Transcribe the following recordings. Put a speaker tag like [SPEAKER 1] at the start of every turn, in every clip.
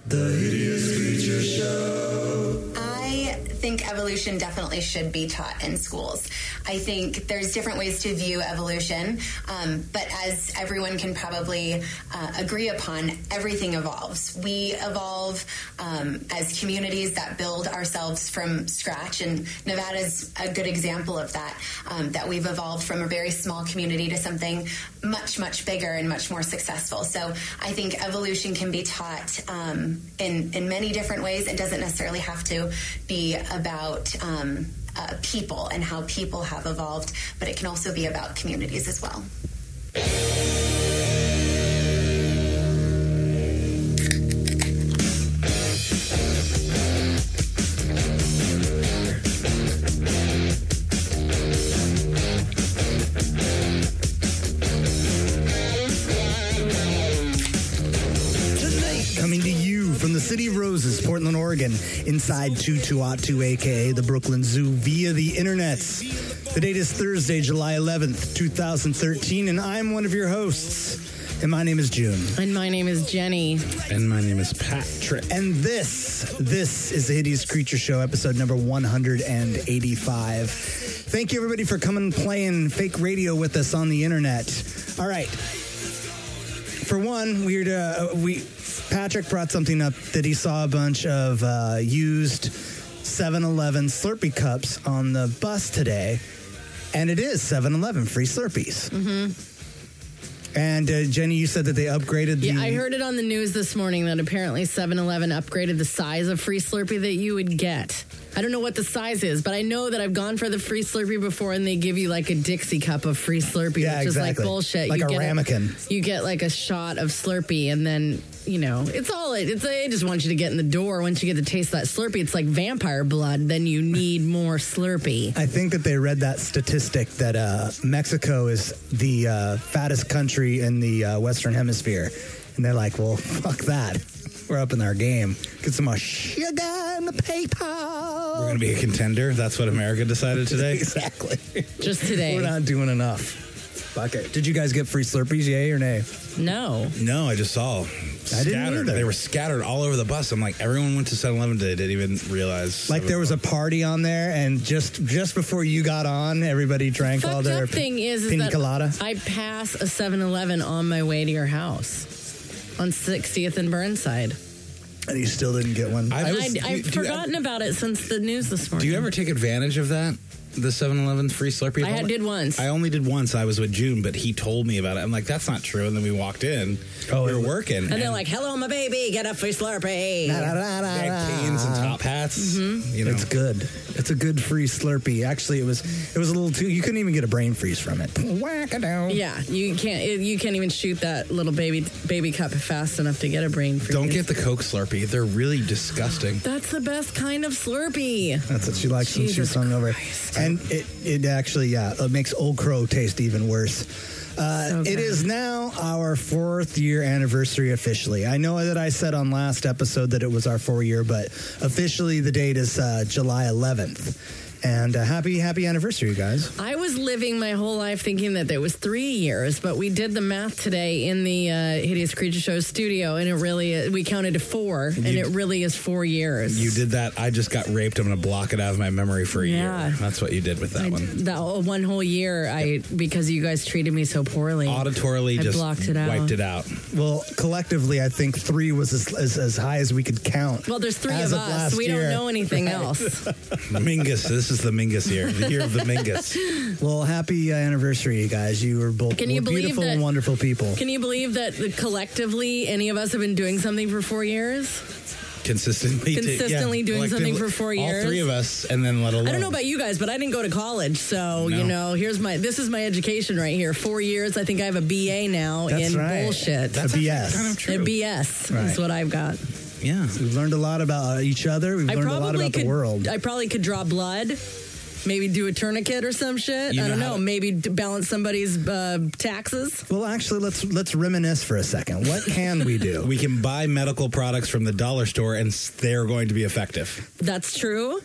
[SPEAKER 1] The Hideous Creature Show.
[SPEAKER 2] I think evolution definitely should be taught in schools. I think there's different ways to view evolution, but as everyone can probably agree upon, everything evolves. We evolve as communities that build ourselves from scratch, and Nevada's a good example of that, that we've evolved from a very small community to something much, much bigger and much more successful. So I think evolution can be taught in many different ways. It doesn't necessarily have to be about people and how people have evolved, but it can also be about communities as well.
[SPEAKER 3] Coming to you from the City of Roses, Portland, Oregon, inside 2202, a.k.a. the Brooklyn Zoo, via the internets. The date is Thursday, July 11th, 2013, and I'm one of your hosts. And my name is June.
[SPEAKER 4] And my name is Jenny.
[SPEAKER 5] And my name is Patrick.
[SPEAKER 3] And this is the Hideous Creature Show, episode number 185. Thank you, everybody, for coming and playing fake radio with us on the internet. All right. For one, Patrick brought something up that he saw a bunch of used 7-Eleven Slurpee cups on the bus today, and it is 7-Eleven free Slurpees. Mm-hmm. And Jenny, you said that they upgraded the...
[SPEAKER 4] Yeah, I heard it on the news this morning that apparently 7-Eleven upgraded the size of free Slurpee that you would get. I don't know what the size is, but I know that I've gone for the free Slurpee before, and they give you like a Dixie cup of free Slurpee,
[SPEAKER 3] yeah,
[SPEAKER 4] which
[SPEAKER 3] exactly.
[SPEAKER 4] is like bullshit.
[SPEAKER 3] Like a ramekin.
[SPEAKER 4] You get like a shot of Slurpee, and then, you know, they just want you to get in the door. Once you get to taste that Slurpee, it's like vampire blood. Then you need more Slurpee.
[SPEAKER 3] I think that they read that statistic that Mexico is the fattest country in the Western Hemisphere. And they're like, well, fuck that. We're up in our game. Get some more sugar in the paper.
[SPEAKER 5] We're going to be a contender. That's what America decided today.
[SPEAKER 3] Exactly.
[SPEAKER 4] Just today.
[SPEAKER 3] We're not doing enough. Fuck it. Did you guys get free Slurpees, yay or nay?
[SPEAKER 4] No.
[SPEAKER 5] No, I just saw.
[SPEAKER 3] I didn't either.
[SPEAKER 5] They were scattered all over the bus. I'm like, everyone went to 7-Eleven today. Didn't even realize.
[SPEAKER 3] Like there was a party on there, and just before you got on, everybody drank all their
[SPEAKER 4] thing is
[SPEAKER 3] pina colada.
[SPEAKER 4] That I pass a 7-Eleven on my way to your house on 60th and Burnside.
[SPEAKER 3] And you still didn't get one.
[SPEAKER 4] I've forgotten about it since the news this morning.
[SPEAKER 5] Do you ever take advantage of that? The 7-Eleven free Slurpee?
[SPEAKER 4] I did once.
[SPEAKER 5] I only did once. I was with June, but he told me about it. I'm like, that's not true. And then we walked in. We were working.
[SPEAKER 4] And they're like, hello, my baby, get a free Slurpee.
[SPEAKER 5] They had canes and top hats.
[SPEAKER 4] Mm-hmm.
[SPEAKER 5] You know.
[SPEAKER 3] It's good. It's a good free Slurpee. Actually, it was a little too... You couldn't even get a brain freeze from it. Whack-a-down.
[SPEAKER 4] Yeah, you can't even shoot that little baby cup fast enough to get a brain freeze.
[SPEAKER 5] Don't get the Coke Slurpee. They're really disgusting.
[SPEAKER 4] That's the best kind of Slurpee.
[SPEAKER 3] That's what she likes when she's hungover. And it actually, it makes Old Crow taste even worse. It is now our 4th year anniversary officially. I know that I said on last episode that it was our 4th year, but officially the date is July 11th. And happy anniversary, you guys.
[SPEAKER 4] I was living my whole life thinking that there was 3 years, but we did the math today in the Hideous Creature Show studio, and it really we counted to 4, and it really is 4 years.
[SPEAKER 5] You did that. I just got raped. I'm going to block it out of my memory for a year. That's what you did with that one.
[SPEAKER 4] That one whole year, because you guys treated me so poorly.
[SPEAKER 5] Auditorily, just
[SPEAKER 4] blocked it out.
[SPEAKER 5] Wiped it out.
[SPEAKER 3] Well, collectively, I think 3 was as high as we could count.
[SPEAKER 4] Well, there's 3 of us. We don't know anything else.
[SPEAKER 5] Mingus. This is the Mingus year, the year of the Mingus.
[SPEAKER 3] Well, happy anniversary, you guys. You were both beautiful and wonderful people.
[SPEAKER 4] Can you believe that collectively any of us have been doing something for 4 years?
[SPEAKER 5] Consistently
[SPEAKER 4] doing something for 4 years.
[SPEAKER 5] All 3 of us, and then let alone.
[SPEAKER 4] I don't know about you guys, but I didn't go to college, so you know, this is my education right here. 4 years. I think I have a BA now in bullshit.
[SPEAKER 3] That's a BS.
[SPEAKER 5] Kind of true.
[SPEAKER 4] A BS is what I've got.
[SPEAKER 5] Yeah,
[SPEAKER 3] we've learned a lot about each other. We've learned a lot about the world.
[SPEAKER 4] I probably could draw blood. Maybe do a tourniquet or some shit. I don't know. Maybe balance somebody's taxes.
[SPEAKER 3] Well, actually, let's reminisce for a second. What can we do?
[SPEAKER 5] We can buy medical products from the dollar store, and they're going to be effective.
[SPEAKER 4] That's true.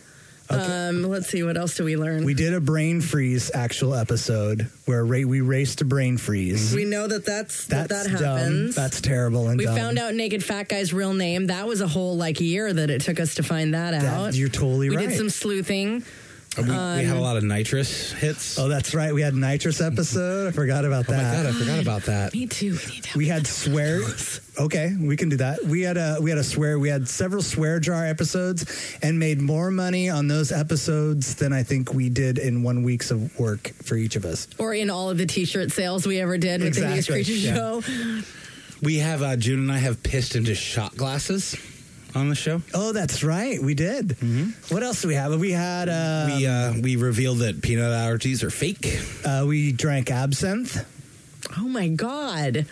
[SPEAKER 4] Let's see. What else do we learn?
[SPEAKER 3] We did a brain freeze actual episode where we raced a brain freeze.
[SPEAKER 4] We know that that
[SPEAKER 3] dumb.
[SPEAKER 4] happens.
[SPEAKER 3] That's terrible and
[SPEAKER 4] we
[SPEAKER 3] dumb.
[SPEAKER 4] found out Naked Fat Guy's real name. That was a whole year that it took us to find that out.
[SPEAKER 3] You're totally
[SPEAKER 4] we
[SPEAKER 3] right.
[SPEAKER 4] did some sleuthing.
[SPEAKER 5] We had a lot of nitrous hits.
[SPEAKER 3] Oh, that's right. We had nitrous episode. I forgot about that.
[SPEAKER 5] Oh my God, I forgot about that.
[SPEAKER 4] Me too.
[SPEAKER 3] We had swear. Okay, we can do that. We had several swear jar episodes and made more money on those episodes than I think we did in 1 week's of work for each of us.
[SPEAKER 4] Or in all of the T-shirt sales we ever did with the Hideous Creature Show.
[SPEAKER 5] We have June and I have pissed into shot glasses on the show.
[SPEAKER 3] Oh, that's right. We did. Mm-hmm. What else do we have? We had...
[SPEAKER 5] we revealed that peanut allergies are fake.
[SPEAKER 3] We drank absinthe.
[SPEAKER 4] Oh, my God.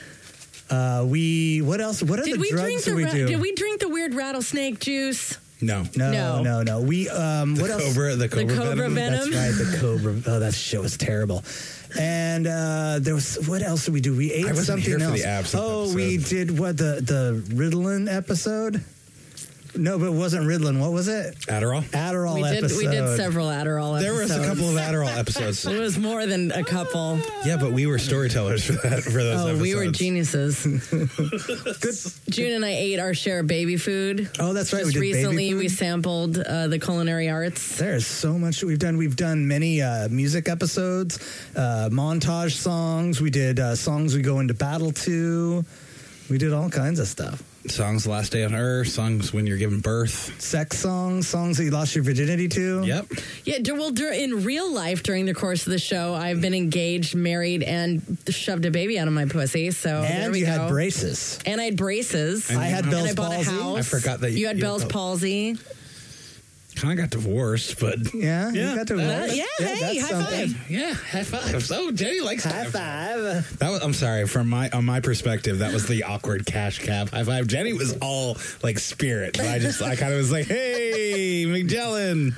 [SPEAKER 3] What else? What other drugs did we do?
[SPEAKER 4] Did we drink the weird rattlesnake juice?
[SPEAKER 5] No.
[SPEAKER 3] We what else?
[SPEAKER 5] The cobra venom.
[SPEAKER 3] That's right, the cobra. Oh, that shit was terrible. And there was, what else did we do? We ate something
[SPEAKER 5] here
[SPEAKER 3] else.
[SPEAKER 5] For the absinthe episode.
[SPEAKER 3] We did the Ritalin episode. No, but it wasn't Ritalin. What was it?
[SPEAKER 5] Adderall
[SPEAKER 3] episode.
[SPEAKER 4] We did several Adderall episodes.
[SPEAKER 5] There was a couple of Adderall episodes.
[SPEAKER 4] It was more than a couple.
[SPEAKER 5] Yeah, but we were storytellers for those episodes.
[SPEAKER 4] We were geniuses.
[SPEAKER 3] Good.
[SPEAKER 4] June and I ate our share of baby food.
[SPEAKER 3] Oh, that's right.
[SPEAKER 4] Just
[SPEAKER 3] we did
[SPEAKER 4] recently,
[SPEAKER 3] baby food.
[SPEAKER 4] we sampled the culinary arts.
[SPEAKER 3] There's so much we've done. We've done many music episodes, montage songs. We did songs we go into battle to. We did all kinds of stuff.
[SPEAKER 5] Songs Last Day on Earth, songs when you're giving birth.
[SPEAKER 3] Sex songs that you lost your virginity to.
[SPEAKER 5] Yep.
[SPEAKER 4] Yeah, well, in real life, during the course of the show, I've been engaged, married, and shoved a baby out of my pussy. So there we go.
[SPEAKER 3] And you had braces.
[SPEAKER 4] And I had braces.
[SPEAKER 3] I had Bell's
[SPEAKER 4] and I bought
[SPEAKER 3] palsy.
[SPEAKER 4] a house.
[SPEAKER 5] I forgot that
[SPEAKER 4] you had Bell's palsy.
[SPEAKER 5] Kind of got divorced, but
[SPEAKER 3] yeah, you got divorced.
[SPEAKER 4] Hey, high five.
[SPEAKER 5] Yeah, high five. So Jenny likes
[SPEAKER 3] high five.
[SPEAKER 5] That was, I'm sorry, on my perspective, that was the awkward cash cab high five. Jenny was all like spirit. But I kind of was like, hey, Magellan.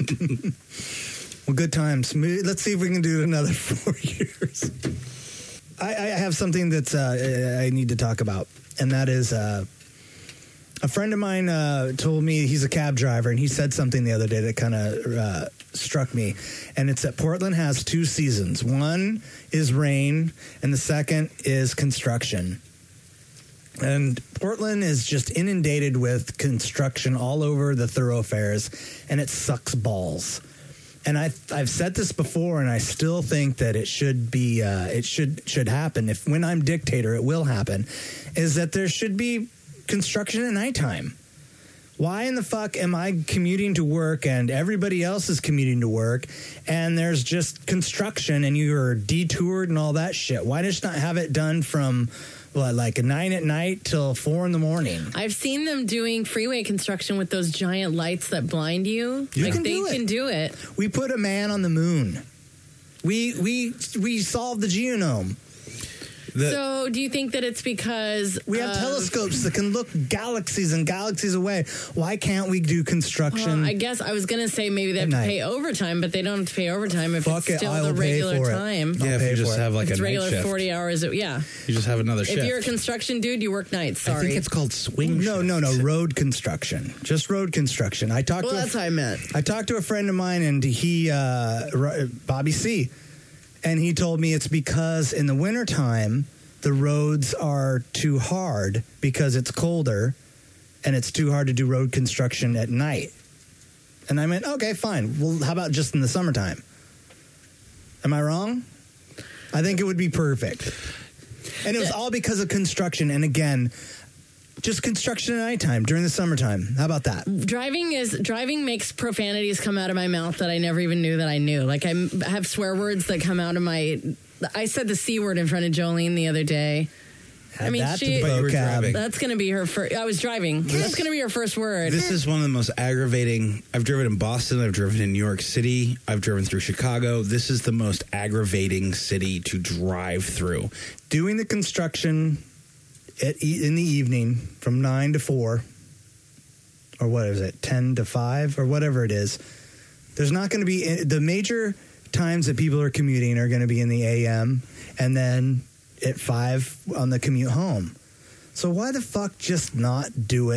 [SPEAKER 3] Well, good times. Let's see if we can do it another 4 years. I have something that I need to talk about, and that is. A friend of mine told me he's a cab driver, and he said something the other day that kind of struck me. And it's that Portland has 2 seasons. One is rain, and the second is construction. And Portland is just inundated with construction all over the thoroughfares, and it sucks balls. And I've said this before, and I still think that it should be it should happen. If when I'm dictator, it will happen. Is that there should be construction at nighttime. Why in the fuck am I commuting to work and everybody else is commuting to work and there's just construction and you're detoured and all that shit? Why just not have it done from like 9 at night till 4 in the morning?
[SPEAKER 4] I've seen them doing freeway construction with those giant lights that blind you.
[SPEAKER 3] They can
[SPEAKER 4] do it.
[SPEAKER 3] We put a man on the moon. We solved the genome.
[SPEAKER 4] So do you think that it's because
[SPEAKER 3] we have telescopes that can look galaxies and galaxies away? Why can't we do construction?
[SPEAKER 4] I guess I was going to say maybe they have to pay overtime, but they don't have to pay overtime if it's still the regular time.
[SPEAKER 5] Yeah, if you just have like
[SPEAKER 4] it's
[SPEAKER 5] a
[SPEAKER 4] regular
[SPEAKER 5] night shift.
[SPEAKER 4] 40 hours. Yeah.
[SPEAKER 5] You just have another shift.
[SPEAKER 4] If you're a construction dude, you work nights. Sorry.
[SPEAKER 5] I think it's called swing shift.
[SPEAKER 3] No, road construction. Just road construction. That's
[SPEAKER 4] what I meant.
[SPEAKER 3] I talked to a friend of mine, and he, Bobby C., and he told me it's because in the wintertime, the roads are too hard because it's colder, and it's too hard to do road construction at night. And I meant, okay, fine. Well, how about just in the summertime? Am I wrong? I think it would be perfect. And it was all because of construction. And again, just construction at nighttime during the summertime. How about that?
[SPEAKER 4] Driving makes profanities come out of my mouth that I never even knew that I knew. Like I have swear words that come out of I said the C word in front of Jolene the other day.
[SPEAKER 3] But you were driving.
[SPEAKER 4] That's going to be her first. I was driving. That's going to be her first word.
[SPEAKER 5] This is one of the most aggravating. I've driven in Boston. I've driven in New York City. I've driven through Chicago. This is the most aggravating city to drive through.
[SPEAKER 3] Doing the construction in the evening from 9 to 4, or what is it, 10 to 5, or whatever it is. There's not going to be the major times that people are commuting are going to be in the AM, and then at 5 on the commute home. So why the fuck just not do it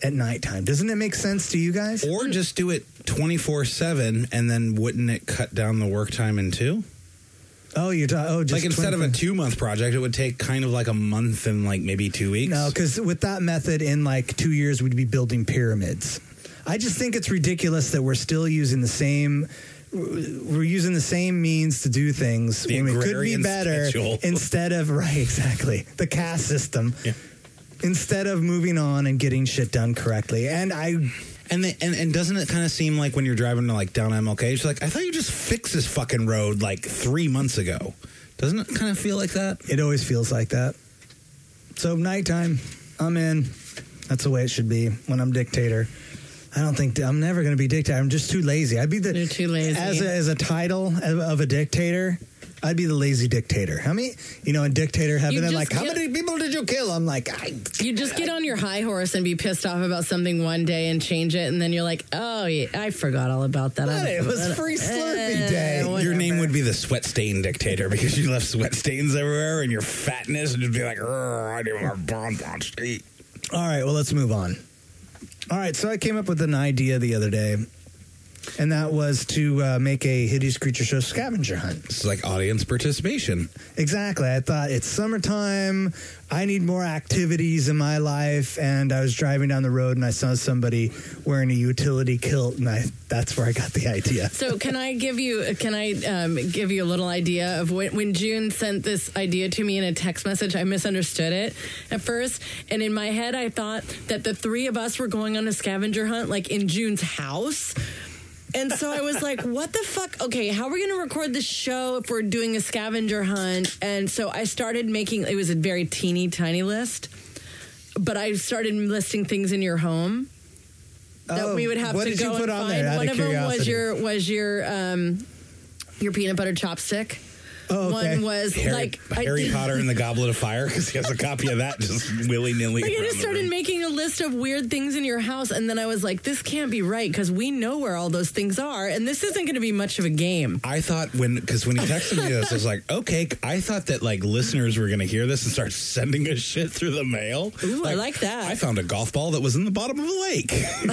[SPEAKER 3] at nighttime. Doesn't it make sense to you guys?
[SPEAKER 5] Or just do it 24/7, and then wouldn't it cut down the work time in two?
[SPEAKER 3] Oh, just
[SPEAKER 5] Like instead of a
[SPEAKER 3] 24
[SPEAKER 5] 2-month project, it would take kind of like a month and like maybe 2 weeks.
[SPEAKER 3] No, because with that method, in like 2 years, we'd be building pyramids. I just think it's ridiculous that we're still using the same. We're using the same means to do things
[SPEAKER 5] The
[SPEAKER 3] when it could be
[SPEAKER 5] agrarian
[SPEAKER 3] better
[SPEAKER 5] schedule.
[SPEAKER 3] instead of exactly the caste system.
[SPEAKER 5] Yeah.
[SPEAKER 3] Instead of moving on and getting shit done correctly, and
[SPEAKER 5] And doesn't it kind of seem like when you're driving to like down MLK, it's like, I thought you just fixed this fucking road like 3 months ago. Doesn't it kind of feel like that?
[SPEAKER 3] it always feels like that. So nighttime, I'm in. That's the way it should be when I'm dictator. I don't think I'm never going to be dictator. I'm just too lazy. I'd be
[SPEAKER 4] You're too lazy.
[SPEAKER 3] as a title of a dictator. I'd be the lazy dictator. How many, in dictator heaven,
[SPEAKER 4] You
[SPEAKER 3] they're
[SPEAKER 4] just
[SPEAKER 3] like, how
[SPEAKER 4] get-
[SPEAKER 3] many people did you kill? I'm like,
[SPEAKER 4] You just get on your high horse and be pissed off about something one day and change it, and then you're like, oh, yeah, I forgot all about that.
[SPEAKER 3] What? It was Free Slurpee Day.
[SPEAKER 5] Your name
[SPEAKER 4] whatever.
[SPEAKER 5] would be the sweat stain dictator because you left sweat stains everywhere and your fatness would just be like, I do my bonbons to eat.
[SPEAKER 3] all right, well, let's move on. All right, so I came up with an idea the other day, and that was to make a Hideous Creature Show scavenger hunt.
[SPEAKER 5] This is like audience participation.
[SPEAKER 3] Exactly. I thought it's summertime. I need more activities in my life. And I was driving down the road and I saw somebody wearing a utility kilt, and that's where I got the idea.
[SPEAKER 4] So can I give you a little idea of when June sent this idea to me in a text message? I misunderstood it at first, and in my head I thought that the three of us were going on a scavenger hunt like in June's house. And so I was like, what the fuck? Okay, how are we going to record the show if we're doing a scavenger hunt? And so I started it was a very teeny tiny list, but I started listing things in your home that we would have
[SPEAKER 3] what
[SPEAKER 4] to
[SPEAKER 3] did
[SPEAKER 4] go
[SPEAKER 3] you put
[SPEAKER 4] and
[SPEAKER 3] on
[SPEAKER 4] find.
[SPEAKER 3] there, out
[SPEAKER 4] One
[SPEAKER 3] of
[SPEAKER 4] of them
[SPEAKER 3] curiosity?
[SPEAKER 4] was your peanut butter chopstick.
[SPEAKER 3] Oh, okay.
[SPEAKER 4] One was
[SPEAKER 5] Harry Potter and the Goblet of Fire, because he has a copy of that just willy-nilly.
[SPEAKER 4] Like I
[SPEAKER 5] around
[SPEAKER 4] just
[SPEAKER 5] the
[SPEAKER 4] started
[SPEAKER 5] room.
[SPEAKER 4] making a list of weird things in your house, and then I was like, this can't be right because we know where all those things are, and this isn't going to be much of a game.
[SPEAKER 5] I thought because when he texted me this, I was like, okay, I thought that like listeners were going to hear this and start sending us shit through the mail.
[SPEAKER 4] Ooh, I like that.
[SPEAKER 5] I found a golf ball that was in the bottom of a lake.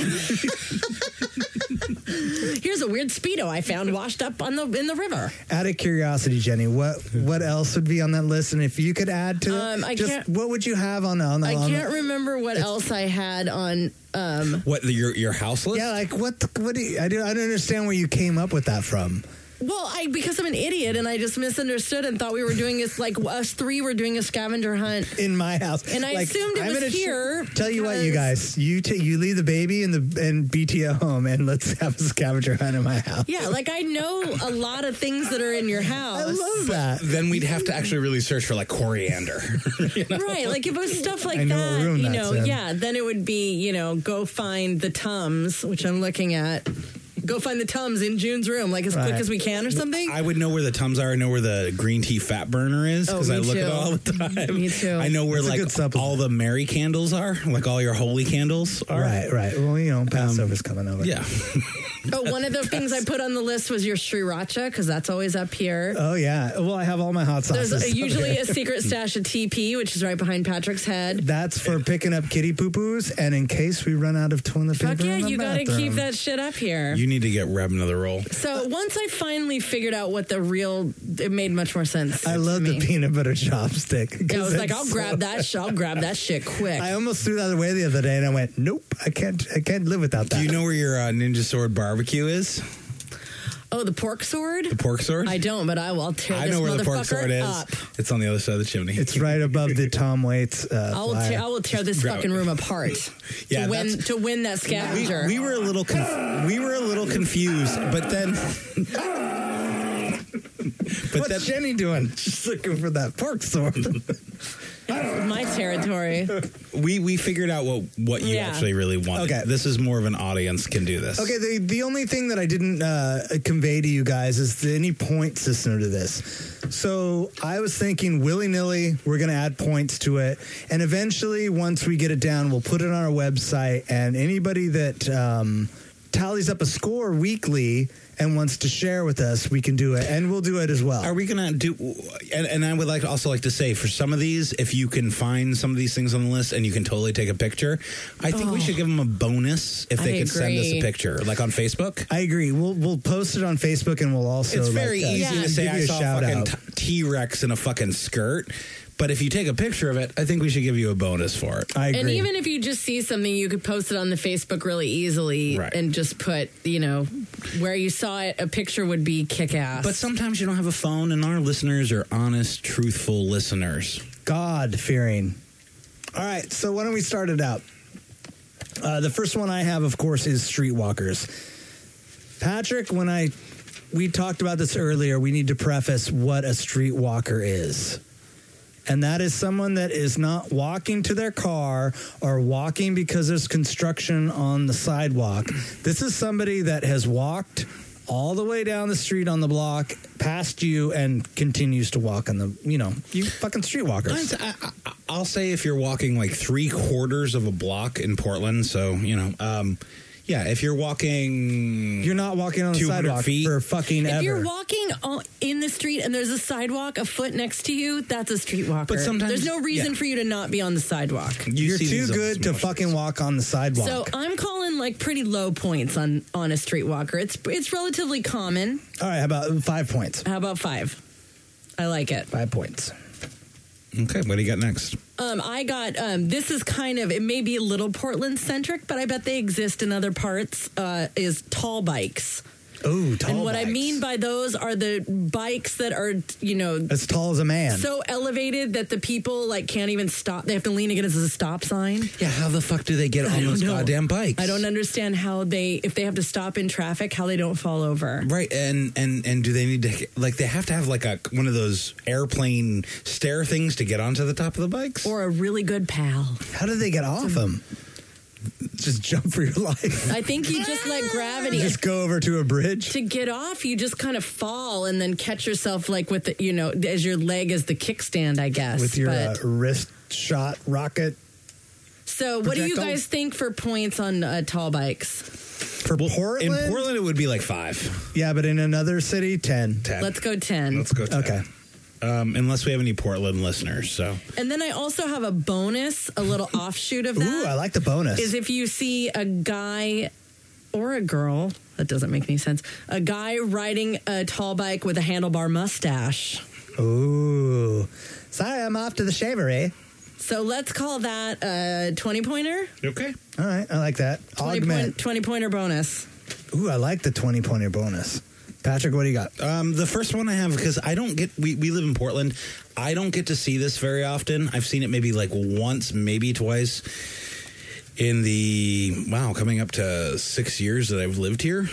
[SPEAKER 4] Here's a weird Speedo I found washed up in the river.
[SPEAKER 3] Out of curiosity, Jenny, what else would be on that list? And if you could add to it, what would you have on the
[SPEAKER 4] I can't remember what else I had on.
[SPEAKER 5] What, your house list?
[SPEAKER 3] Yeah, like what do you, I don't understand where you came up with that from.
[SPEAKER 4] Well, because I'm an idiot and I just misunderstood and thought we were doing this, like us three were doing a scavenger hunt.
[SPEAKER 3] In my house.
[SPEAKER 4] And I assumed it was here.
[SPEAKER 3] Tell you what, you guys, you leave the baby and BT at home, and let's have a scavenger hunt in my house.
[SPEAKER 4] Yeah, like I know a lot of things that are in your house.
[SPEAKER 3] I love that.
[SPEAKER 5] Then we'd have to actually really search for like coriander. You know?
[SPEAKER 4] Right, like if it was stuff like
[SPEAKER 3] I know what
[SPEAKER 4] that,
[SPEAKER 3] room that's in.
[SPEAKER 4] yeah, then it would be, go find the Tums, which I'm looking at. Go find the Tums in June's room, like as quick as we can or something.
[SPEAKER 5] I would know where the Tums are. I know where the green tea fat burner is because
[SPEAKER 4] me
[SPEAKER 5] I look at it
[SPEAKER 4] too.
[SPEAKER 5] all the time.
[SPEAKER 4] Me too.
[SPEAKER 5] I know where
[SPEAKER 3] That's a good
[SPEAKER 5] like
[SPEAKER 3] supplement.
[SPEAKER 5] all the Mary candles are, like all your holy candles are.
[SPEAKER 3] Right. Well, Passover's coming over.
[SPEAKER 5] Yeah.
[SPEAKER 4] Oh, one of the things I put on the list was your sriracha, because that's always up here.
[SPEAKER 3] Oh, yeah. Well, I have all my hot sauces.
[SPEAKER 4] There's usually
[SPEAKER 3] Okay.
[SPEAKER 4] a secret stash of TP, which is right behind Patrick's head.
[SPEAKER 3] That's for picking up kitty poo-poos, and in case we run out of toilet paper
[SPEAKER 4] Fuck yeah,
[SPEAKER 3] in the
[SPEAKER 4] you got to
[SPEAKER 3] bathroom.
[SPEAKER 4] keep that shit up here.
[SPEAKER 5] You need to get Reb another roll.
[SPEAKER 4] So once I finally figured out what it made much more sense.
[SPEAKER 3] I love
[SPEAKER 4] to
[SPEAKER 3] the
[SPEAKER 4] me.
[SPEAKER 3] peanut butter chopstick.
[SPEAKER 4] I was like,
[SPEAKER 3] It's
[SPEAKER 4] I'll grab that shit quick.
[SPEAKER 3] I almost threw that away the other day, and I went, nope, I can't live without that.
[SPEAKER 5] Do you know where your Ninja Sword barbecue is?
[SPEAKER 4] Oh, the pork sword?
[SPEAKER 5] The pork sword?
[SPEAKER 4] I don't, but I will tear
[SPEAKER 5] I
[SPEAKER 4] this
[SPEAKER 5] know where the pork
[SPEAKER 4] motherfucker
[SPEAKER 5] sword is.
[SPEAKER 4] up.
[SPEAKER 5] It's on the other side of the chimney.
[SPEAKER 3] It's right above the Tom Waits
[SPEAKER 4] I will tear this
[SPEAKER 5] Grab
[SPEAKER 4] fucking
[SPEAKER 5] it.
[SPEAKER 4] room apart
[SPEAKER 5] Yeah,
[SPEAKER 4] to win that scavenger.
[SPEAKER 5] we were a little confused, but then
[SPEAKER 3] What's Jenny doing? She's looking for that pork sword.
[SPEAKER 4] My territory.
[SPEAKER 5] we figured out what you
[SPEAKER 4] Yeah.
[SPEAKER 5] actually really wanted.
[SPEAKER 3] Okay.
[SPEAKER 5] This is more of an audience can do this.
[SPEAKER 3] Okay, the only thing that I didn't convey to you guys is any point system to this. So I was thinking willy-nilly, we're going to add points to it. And eventually, once we get it down, we'll put it on our website. And anybody that tallies up a score weekly and wants to share with us, we can do it, and we'll do it as well.
[SPEAKER 5] Are we gonna do? And I would also like to say, for some of these, if you can find some of these things on the list and you can totally take a picture, I think we should give them a bonus if they could send us a picture, like on Facebook.
[SPEAKER 3] I agree. We'll post it on Facebook, and we'll also.
[SPEAKER 5] It's very easy to say I saw a fucking
[SPEAKER 3] out.
[SPEAKER 5] T-Rex in a fucking skirt. But if you take a picture of it, I think we should give you a bonus for it.
[SPEAKER 3] I agree.
[SPEAKER 4] And even if you just see something, you could post it on the Facebook really easily and just put, where you saw it, a picture would be kick-ass.
[SPEAKER 5] But sometimes you don't have a phone, and our listeners are honest, truthful listeners.
[SPEAKER 3] God-fearing. All right, so why don't we start it out? The first one I have, of course, is streetwalkers. Patrick, we talked about this earlier, we need to preface what a streetwalker is. And that is someone that is not walking to their car or walking because there's construction on the sidewalk. This is somebody that has walked all the way down the street on the block past you and continues to walk on the, you fucking streetwalkers.
[SPEAKER 5] I'll say if you're walking like 3/4 of a block in Portland, so, yeah, if you're walking...
[SPEAKER 3] You're not walking on the sidewalk for fucking ever.
[SPEAKER 4] If you're walking in the street and there's a sidewalk a foot next to you, that's a streetwalker.
[SPEAKER 5] But sometimes...
[SPEAKER 4] There's no reason for you to not be on the sidewalk.
[SPEAKER 3] You're too good to fucking walk on the sidewalk.
[SPEAKER 4] So I'm calling pretty low points on a streetwalker. It's relatively common.
[SPEAKER 3] All right, how about 5 points?
[SPEAKER 4] How about 5? I like it.
[SPEAKER 3] 5 points.
[SPEAKER 5] Okay, what do you got next?
[SPEAKER 4] I got, this is it may be a little Portland-centric, but I bet they exist in other parts, is tall bikes.
[SPEAKER 3] Oh, tall
[SPEAKER 4] And what
[SPEAKER 3] bikes.
[SPEAKER 4] I mean by those are the bikes that are,
[SPEAKER 3] as tall as a man.
[SPEAKER 4] so elevated that the people can't even stop. They have to lean against a stop sign.
[SPEAKER 5] Yeah, how the fuck do they get on those goddamn bikes?
[SPEAKER 4] I don't understand how if they have to stop in traffic, how they don't fall over.
[SPEAKER 5] Right, and do they need to they have to have one of those airplane stair things to get onto the top of the bikes?
[SPEAKER 4] Or a really good pal.
[SPEAKER 3] How do they get off them? Just jump for your life.
[SPEAKER 4] I think you just let gravity.
[SPEAKER 3] Just go over to a bridge.
[SPEAKER 4] To get off, you just kind of fall and then catch yourself with the, as your leg as the kickstand, I guess.
[SPEAKER 3] With your wrist shot rocket.
[SPEAKER 4] So what do you
[SPEAKER 3] projectile?
[SPEAKER 4] guys think for points on tall bikes?
[SPEAKER 3] For Portland?
[SPEAKER 5] In Portland, it would be 5.
[SPEAKER 3] Yeah, but in another city, 10.
[SPEAKER 5] 10.
[SPEAKER 4] Let's go 10.
[SPEAKER 5] Let's go 10.
[SPEAKER 3] Okay.
[SPEAKER 5] Unless we have any Portland listeners, so.
[SPEAKER 4] And then I also have a bonus, a little offshoot of that.
[SPEAKER 3] Ooh, I like the bonus.
[SPEAKER 4] Is if you see a guy or a girl, that doesn't make any sense, a guy riding a tall bike with a handlebar mustache.
[SPEAKER 3] Ooh. Sorry, I'm off to the shavery.
[SPEAKER 4] So let's call that a 20-pointer.
[SPEAKER 5] Okay.
[SPEAKER 3] All right, I like that. Augment.
[SPEAKER 4] 20-pointer bonus.
[SPEAKER 3] Ooh, I like the 20-pointer bonus. Patrick, what do you got?
[SPEAKER 5] The first one I have, because I don't get, we live in Portland. I don't get to see this very often. I've seen it maybe once, maybe twice in coming up to 6 years that I've lived here.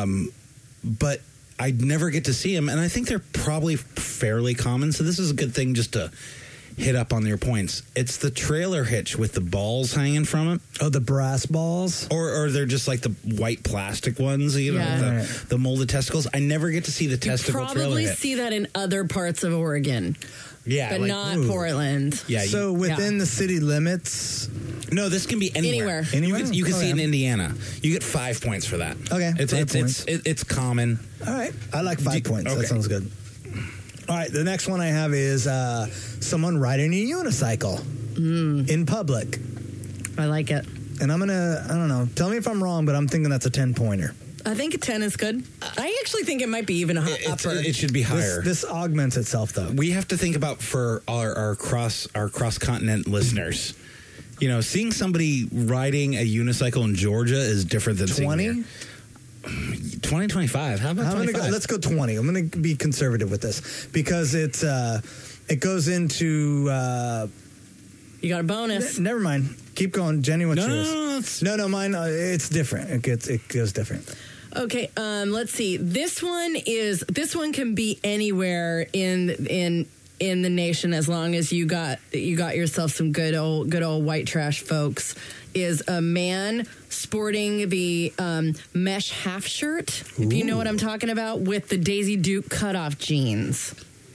[SPEAKER 5] But I never get to see them, and I think they're probably fairly common. So this is a good thing just to hit up on your points. It's the trailer hitch with the balls hanging from it.
[SPEAKER 3] Oh, the brass balls?
[SPEAKER 5] Or they're just the white plastic ones,
[SPEAKER 4] Yeah.
[SPEAKER 5] the molded testicles. I never get to see the testicle trailer
[SPEAKER 4] Probably
[SPEAKER 5] hitch.
[SPEAKER 4] see that in other parts of Oregon,
[SPEAKER 5] Yeah,
[SPEAKER 4] but not Portland.
[SPEAKER 5] Yeah.
[SPEAKER 3] So within the city limits...
[SPEAKER 5] No, this can be anywhere.
[SPEAKER 3] Anywhere?
[SPEAKER 5] You can see it in
[SPEAKER 3] Okay.
[SPEAKER 5] Indiana. You get 5 points for that.
[SPEAKER 3] Okay,
[SPEAKER 5] It's common.
[SPEAKER 3] All right. I like 5 points.
[SPEAKER 5] Okay.
[SPEAKER 3] That sounds good. All right. The next one I have is someone riding a unicycle in public.
[SPEAKER 4] I like it.
[SPEAKER 3] And I don't know. Tell me if I'm wrong, but I'm thinking that's a 10-pointer.
[SPEAKER 4] I think a 10 is good. I actually think it might be even upper.
[SPEAKER 5] It should be higher.
[SPEAKER 3] This augments itself, though.
[SPEAKER 5] We have to think about for our cross-continent listeners. Seeing somebody riding a unicycle in Georgia is different than
[SPEAKER 3] 20?
[SPEAKER 5] 20, 25. How about 25?
[SPEAKER 3] Let's go 20. I'm going to be conservative with this because it goes into...
[SPEAKER 4] You got a bonus.
[SPEAKER 3] Never mind. Keep going. Jenny, what's yours?
[SPEAKER 5] No,
[SPEAKER 3] No, mine, it's different. It goes different.
[SPEAKER 4] Okay, let's see. This one can be anywhere in the nation as long as you got yourself some good old white trash folks. Is a man sporting the mesh half shirt, if you know what I'm talking about, with the Daisy Duke cutoff jeans.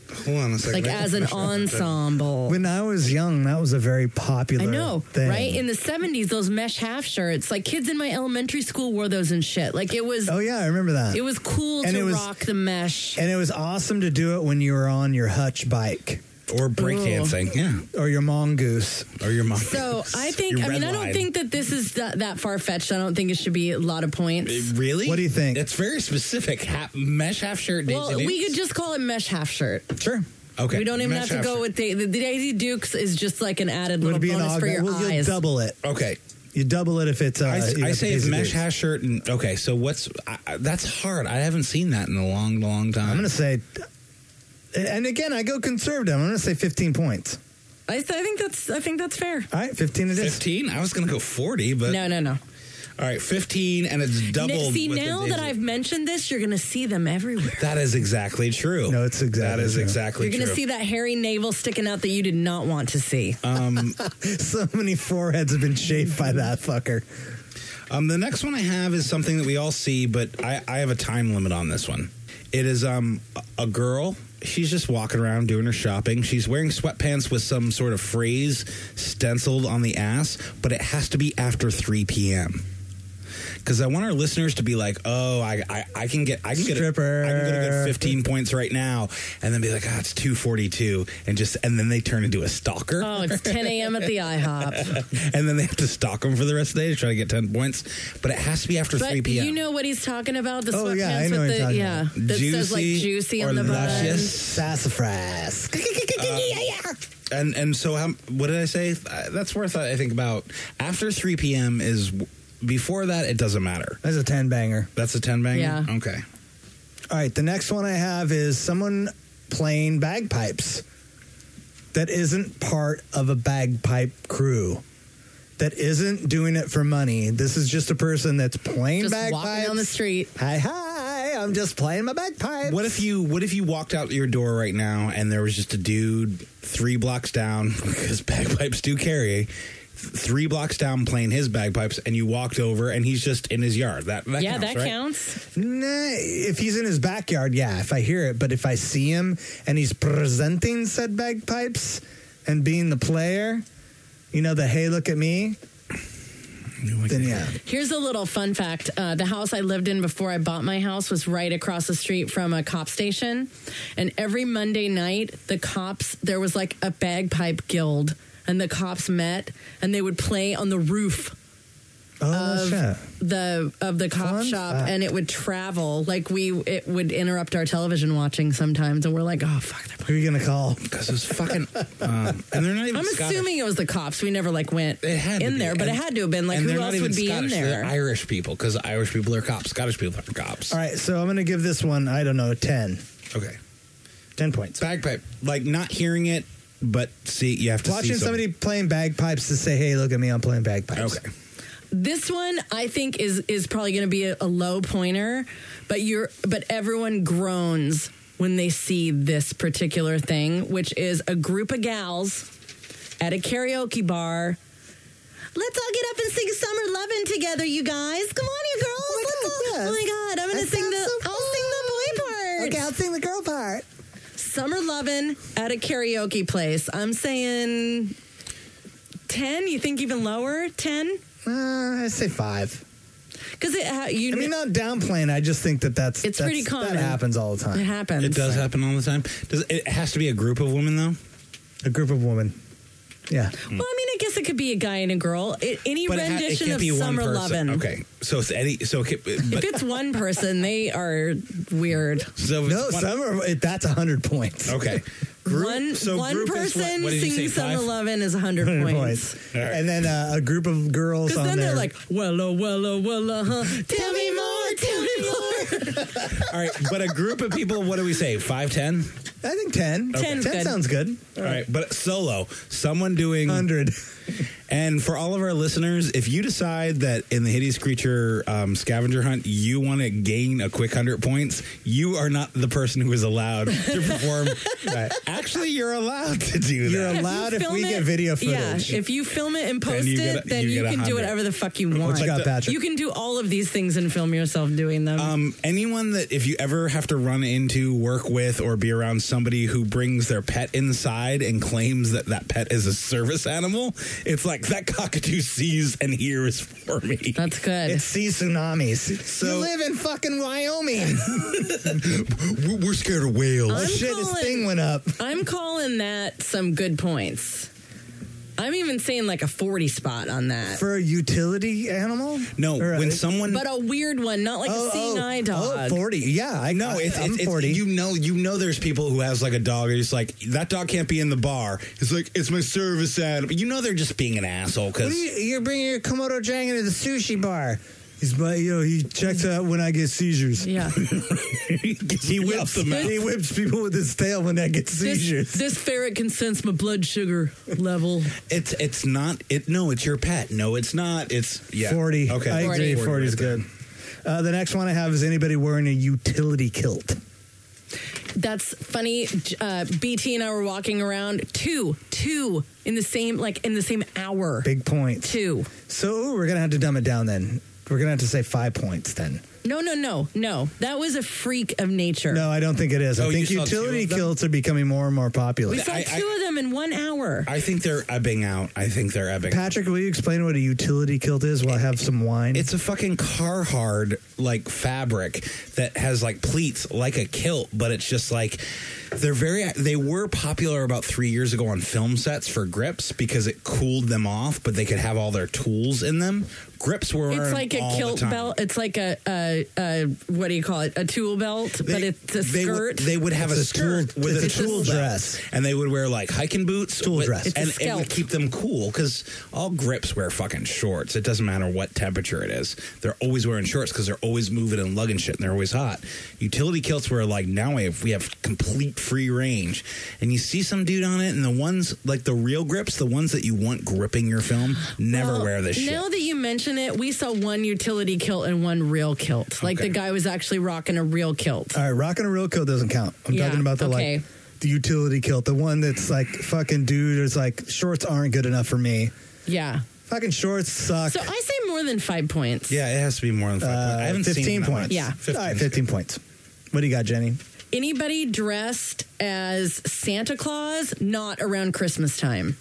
[SPEAKER 5] Hold on a second.
[SPEAKER 4] Like as an ensemble.
[SPEAKER 3] When I was young, that was a very popular
[SPEAKER 4] I know,
[SPEAKER 3] thing.
[SPEAKER 4] right? In the 70s, those mesh half shirts, like kids in my elementary school wore those and shit. Like it was,
[SPEAKER 3] Oh, yeah, I remember that.
[SPEAKER 4] it was cool
[SPEAKER 3] And
[SPEAKER 4] to
[SPEAKER 3] it was-
[SPEAKER 4] rock the mesh.
[SPEAKER 3] And it was awesome to do it when you were on your hutch bike
[SPEAKER 5] Or breakdancing. Yeah.
[SPEAKER 3] or your mongoose.
[SPEAKER 5] Or your mom.
[SPEAKER 4] So I think,
[SPEAKER 5] Your
[SPEAKER 4] I mean,
[SPEAKER 5] red
[SPEAKER 4] I don't
[SPEAKER 5] line.
[SPEAKER 4] think that this is that far fetched. I don't think it should be a lot of points.
[SPEAKER 5] Really?
[SPEAKER 3] What do you think?
[SPEAKER 5] It's very specific. Mesh half shirt.
[SPEAKER 4] Well,
[SPEAKER 5] Daisy
[SPEAKER 4] we
[SPEAKER 5] Dukes?
[SPEAKER 4] could just call it mesh half shirt.
[SPEAKER 3] Sure.
[SPEAKER 5] Okay.
[SPEAKER 4] We don't even
[SPEAKER 5] mesh
[SPEAKER 4] have to
[SPEAKER 5] half
[SPEAKER 4] go
[SPEAKER 5] shirt.
[SPEAKER 4] with the Daisy Dukes is just like an added
[SPEAKER 3] Would
[SPEAKER 4] little
[SPEAKER 3] it be an
[SPEAKER 4] bonus
[SPEAKER 3] odd?
[SPEAKER 4] for your
[SPEAKER 3] Well, you'll
[SPEAKER 4] eyes.
[SPEAKER 3] double it.
[SPEAKER 5] Okay.
[SPEAKER 3] You double it if it's.
[SPEAKER 5] I
[SPEAKER 3] you got
[SPEAKER 5] say
[SPEAKER 3] the
[SPEAKER 5] it's
[SPEAKER 3] Daisy
[SPEAKER 5] mesh
[SPEAKER 3] Dukes.
[SPEAKER 5] half shirt. And, okay, so what's that's hard. I haven't seen that in a long, long time.
[SPEAKER 3] I'm going to say, and again, I go conservative. I'm going to say 15 points.
[SPEAKER 4] I think that's fair.
[SPEAKER 3] All right, 15 it is.
[SPEAKER 5] 15. I was going to go 40, but
[SPEAKER 4] No.
[SPEAKER 5] all right, 15, and it's doubled.
[SPEAKER 4] See,
[SPEAKER 5] with the
[SPEAKER 4] now
[SPEAKER 5] Daisy.
[SPEAKER 4] that I've mentioned this, you're going to see them everywhere.
[SPEAKER 5] That is exactly true.
[SPEAKER 3] No, it's exactly
[SPEAKER 5] that is
[SPEAKER 3] true.
[SPEAKER 5] exactly
[SPEAKER 4] You're going
[SPEAKER 5] true.
[SPEAKER 4] to see that hairy navel sticking out that you did not want to see.
[SPEAKER 3] So many foreheads have been shaved by that fucker.
[SPEAKER 5] The next one I have is something that we all see, but I have a time limit on this one. It is a girl. She's just walking around doing her shopping. She's wearing sweatpants with some sort of phrase stenciled on the ass, but it has to be after 3 p.m. Because I want our listeners to be like, oh, I can get a good 15 points right now, and then be like, it's 2:42, and then they turn into a stalker.
[SPEAKER 4] Oh, it's 10 a.m. at the IHOP.
[SPEAKER 5] And then they have to stalk them for the rest of the day to try to get 10 points. But it has to be after 3
[SPEAKER 4] But
[SPEAKER 5] p.m.
[SPEAKER 4] you know what he's talking about? The
[SPEAKER 3] Oh,
[SPEAKER 4] sweatpants
[SPEAKER 3] yeah, I know what
[SPEAKER 4] with
[SPEAKER 3] you're talking about.
[SPEAKER 4] that says like juicy
[SPEAKER 5] or
[SPEAKER 4] on the bottom.
[SPEAKER 5] luscious.
[SPEAKER 3] Sassafras.
[SPEAKER 5] And so what did I say? That's worth, I think, about after 3 p.m. is before that, it doesn't matter.
[SPEAKER 3] That's a 10 banger.
[SPEAKER 5] That's a 10 banger?
[SPEAKER 4] Yeah.
[SPEAKER 5] Okay.
[SPEAKER 3] All right, the next one I have is someone playing bagpipes that isn't part of a bagpipe crew, that isn't doing it for money. This is just a person that's playing
[SPEAKER 4] Just
[SPEAKER 3] bagpipes.
[SPEAKER 4] walking down the street.
[SPEAKER 3] Hi, I'm just playing my bagpipes.
[SPEAKER 5] What if you walked out your door right now and there was just a dude 3 blocks down, because bagpipes do carry, 3 blocks down playing his bagpipes, and you walked over and he's just in his yard? That
[SPEAKER 4] Yeah,
[SPEAKER 5] counts,
[SPEAKER 4] that
[SPEAKER 5] right?
[SPEAKER 4] counts.
[SPEAKER 3] Nah, if he's in his backyard, yeah, if I hear it. But if I see him and he's presenting said bagpipes and being the player, you know, the hey, look at me, then yeah.
[SPEAKER 4] Here's a little fun fact. The house I lived in before I bought my house was right across the street from a cop station. And every Monday night, there was like a bagpipe guild. And the cops met and they would play on the roof
[SPEAKER 3] Oh, shit.
[SPEAKER 4] of the cop
[SPEAKER 3] Fun
[SPEAKER 4] shop,
[SPEAKER 3] fact.
[SPEAKER 4] and it would travel. Like it would interrupt our television watching sometimes, and we're like, oh fuck.
[SPEAKER 3] Who are you going to call?
[SPEAKER 5] Because it's fucking... and they're not even
[SPEAKER 4] I'm
[SPEAKER 5] Scottish.
[SPEAKER 4] assuming it was the cops. We never like went
[SPEAKER 5] It had to
[SPEAKER 4] in
[SPEAKER 5] be.
[SPEAKER 4] there, but
[SPEAKER 5] And-
[SPEAKER 4] it had to have been like,
[SPEAKER 5] and
[SPEAKER 4] who
[SPEAKER 5] they're not
[SPEAKER 4] else
[SPEAKER 5] even
[SPEAKER 4] would be
[SPEAKER 5] Scottish.
[SPEAKER 4] in
[SPEAKER 5] They're
[SPEAKER 4] there?
[SPEAKER 5] Irish people, because Irish people are cops. Scottish people are cops.
[SPEAKER 3] All right, so I'm going to give this one, I don't know, 10.
[SPEAKER 5] Okay.
[SPEAKER 3] 10 points.
[SPEAKER 5] Bagpipe. Like, not hearing it, but you have to
[SPEAKER 3] Watching
[SPEAKER 5] see
[SPEAKER 3] somebody playing bagpipes to say, hey, look at me, I'm playing bagpipes.
[SPEAKER 5] Okay.
[SPEAKER 4] This one, I think, is probably going to be a low pointer, but everyone groans when they see this particular thing, which is a group of gals at a karaoke bar. Let's all get up and sing "Summer Lovin'" together, you guys. Come on, you girls. Oh my God, I'm going to sing I'll sing the boy part.
[SPEAKER 3] Okay, I'll sing the girl part.
[SPEAKER 4] Summer Lovin' at a karaoke place. I'm saying 10. You think even lower? 10?
[SPEAKER 3] I say 5.
[SPEAKER 4] Because
[SPEAKER 3] I mean, not downplaying. I just think that's
[SPEAKER 4] pretty common.
[SPEAKER 3] That happens all the
[SPEAKER 4] it
[SPEAKER 3] time.
[SPEAKER 4] happens.
[SPEAKER 5] It does happen all the time. It has to be a group of women, though?
[SPEAKER 3] A group of women. Yeah.
[SPEAKER 4] Well, I mean, I guess it could be a guy and a girl. Any
[SPEAKER 5] But
[SPEAKER 4] rendition
[SPEAKER 5] can't
[SPEAKER 4] of
[SPEAKER 5] be one
[SPEAKER 4] Summer
[SPEAKER 5] person.
[SPEAKER 4] Lovin'.
[SPEAKER 5] Okay. So it's Eddie. So
[SPEAKER 4] If it's one person, they are weird.
[SPEAKER 5] so if
[SPEAKER 3] No,
[SPEAKER 5] it's one,
[SPEAKER 3] summer. That's 100 points.
[SPEAKER 5] Okay.
[SPEAKER 4] One
[SPEAKER 5] group is
[SPEAKER 4] person
[SPEAKER 5] what did you
[SPEAKER 4] singing
[SPEAKER 5] say,
[SPEAKER 4] Summer
[SPEAKER 5] 5?
[SPEAKER 4] Lovin' is 100
[SPEAKER 3] 100
[SPEAKER 4] points.
[SPEAKER 3] points.
[SPEAKER 5] All right.
[SPEAKER 3] And then a group of girls
[SPEAKER 4] Because
[SPEAKER 3] on
[SPEAKER 4] then
[SPEAKER 3] there.
[SPEAKER 4] they're like, well, huh? Tell me more, tell me more.
[SPEAKER 5] All right. But a group of people, what do we say? 5, 10?
[SPEAKER 3] I think 10.
[SPEAKER 4] Okay.
[SPEAKER 3] 10
[SPEAKER 4] Good.
[SPEAKER 3] sounds good.
[SPEAKER 5] All right. But solo. Someone doing...
[SPEAKER 3] 100.
[SPEAKER 5] And for all of our listeners, if you decide that in the Hideous Creature scavenger hunt, you want to gain a quick 100 points, you are not the person who is allowed to perform. Right. Actually, you're allowed to do that.
[SPEAKER 3] You're allowed if we get video footage.
[SPEAKER 4] Yeah, if you film it and post
[SPEAKER 5] you
[SPEAKER 4] it,
[SPEAKER 5] get
[SPEAKER 4] then you
[SPEAKER 5] get
[SPEAKER 4] can do
[SPEAKER 5] 100.
[SPEAKER 4] whatever the fuck you want.
[SPEAKER 3] What you got, Patrick?
[SPEAKER 4] You can do all of these things and film yourself doing them.
[SPEAKER 5] Anyone that if you ever have to run into, work with, or be around somebody who brings their pet inside and claims that that pet is a service animal, it's like that cockatoo sees and hears for me.
[SPEAKER 4] That's good.
[SPEAKER 3] It sees tsunamis.
[SPEAKER 5] So-
[SPEAKER 3] you live in fucking Wyoming.
[SPEAKER 5] We're scared of whales.
[SPEAKER 3] Oh shit, his
[SPEAKER 4] calling-
[SPEAKER 3] thing went up.
[SPEAKER 4] I'm calling that some good points. I'm even saying like a 40 spot on that.
[SPEAKER 3] For a utility animal?
[SPEAKER 5] No,
[SPEAKER 3] Or
[SPEAKER 5] when
[SPEAKER 3] a-
[SPEAKER 5] someone
[SPEAKER 4] But a weird one, not like a seeing eye dog.
[SPEAKER 3] 40. Yeah, I know. I'm 40.
[SPEAKER 5] You know, there's people who has like a dog. And it's like that dog can't be in the bar. It's like it's my service animal. You know, they're just being an asshole because
[SPEAKER 3] You're bringing your Komodo dragon to the sushi bar. He's he checks out when I get seizures.
[SPEAKER 4] Yeah.
[SPEAKER 3] He whips people with his tail when I get seizures.
[SPEAKER 4] This ferret can sense my blood sugar level.
[SPEAKER 5] it's not it. No, it's your pet. No, it's not. It's
[SPEAKER 3] 40.
[SPEAKER 5] Okay,
[SPEAKER 3] I agree. 40 is good. The next one I have is anybody wearing a utility kilt.
[SPEAKER 4] That's funny. BT and I were walking around. Two in the same hour.
[SPEAKER 3] Big points.
[SPEAKER 4] 2.
[SPEAKER 3] So we're gonna have to dumb it down then. We're gonna have to say 5 points then.
[SPEAKER 4] No. That was a freak of nature.
[SPEAKER 3] No, I don't think it is.
[SPEAKER 5] Oh,
[SPEAKER 3] I think
[SPEAKER 5] you saw two
[SPEAKER 3] utility
[SPEAKER 5] of them?
[SPEAKER 3] kilts are becoming more and more popular.
[SPEAKER 4] We saw two of them in 1 hour.
[SPEAKER 5] I think they're ebbing out.
[SPEAKER 3] Patrick, will you explain what a utility kilt is while I have some wine?
[SPEAKER 5] It's a fucking Carhartt like fabric that has like pleats like a kilt, but it's just like they were popular about 3 years ago on film sets for grips because it cooled them off, but they could have all their tools in them. Grips were
[SPEAKER 4] It's like a kilt belt. It's like a what do you call it? A tool belt, but it's a skirt.
[SPEAKER 5] They would have
[SPEAKER 3] It's
[SPEAKER 5] a
[SPEAKER 3] a
[SPEAKER 5] skirt
[SPEAKER 3] tool-
[SPEAKER 5] with
[SPEAKER 3] it's
[SPEAKER 5] a
[SPEAKER 3] a
[SPEAKER 5] tool
[SPEAKER 3] tool
[SPEAKER 5] dress,
[SPEAKER 3] dress.
[SPEAKER 5] and they would wear like hiking boots,
[SPEAKER 3] Tool dress.
[SPEAKER 4] It's a
[SPEAKER 5] and it would
[SPEAKER 4] scalp.
[SPEAKER 5] keep them cool because all grips wear fucking shorts. It doesn't matter what temperature it is; they're always wearing shorts because they're always moving and lugging shit, and they're always hot. Utility kilts were like now we have complete free range, and you see some dude on it, and the ones like the real grips, the ones that you want gripping your film, never
[SPEAKER 4] Well,
[SPEAKER 5] wear this shit.
[SPEAKER 4] Now that you mention it, we saw one utility kilt and one real kilt. Like
[SPEAKER 5] Okay.
[SPEAKER 4] the guy was actually rocking a real kilt.
[SPEAKER 3] All right, rocking a real kilt doesn't count. I'm
[SPEAKER 4] Yeah,
[SPEAKER 3] talking about the
[SPEAKER 4] okay.
[SPEAKER 3] the utility kilt, the one that's like fucking dude. It's like shorts aren't good enough for me.
[SPEAKER 4] Yeah.
[SPEAKER 3] Fucking shorts suck.
[SPEAKER 4] So I say more than 5 points.
[SPEAKER 5] Yeah, it has to be more than 5 points. I haven't
[SPEAKER 3] 15
[SPEAKER 5] seen that
[SPEAKER 3] points.
[SPEAKER 5] much.
[SPEAKER 4] Yeah.
[SPEAKER 5] 15.
[SPEAKER 3] All right, 15 points. What do you got, Jenny?
[SPEAKER 4] Anybody dressed as Santa Claus, not around Christmas time.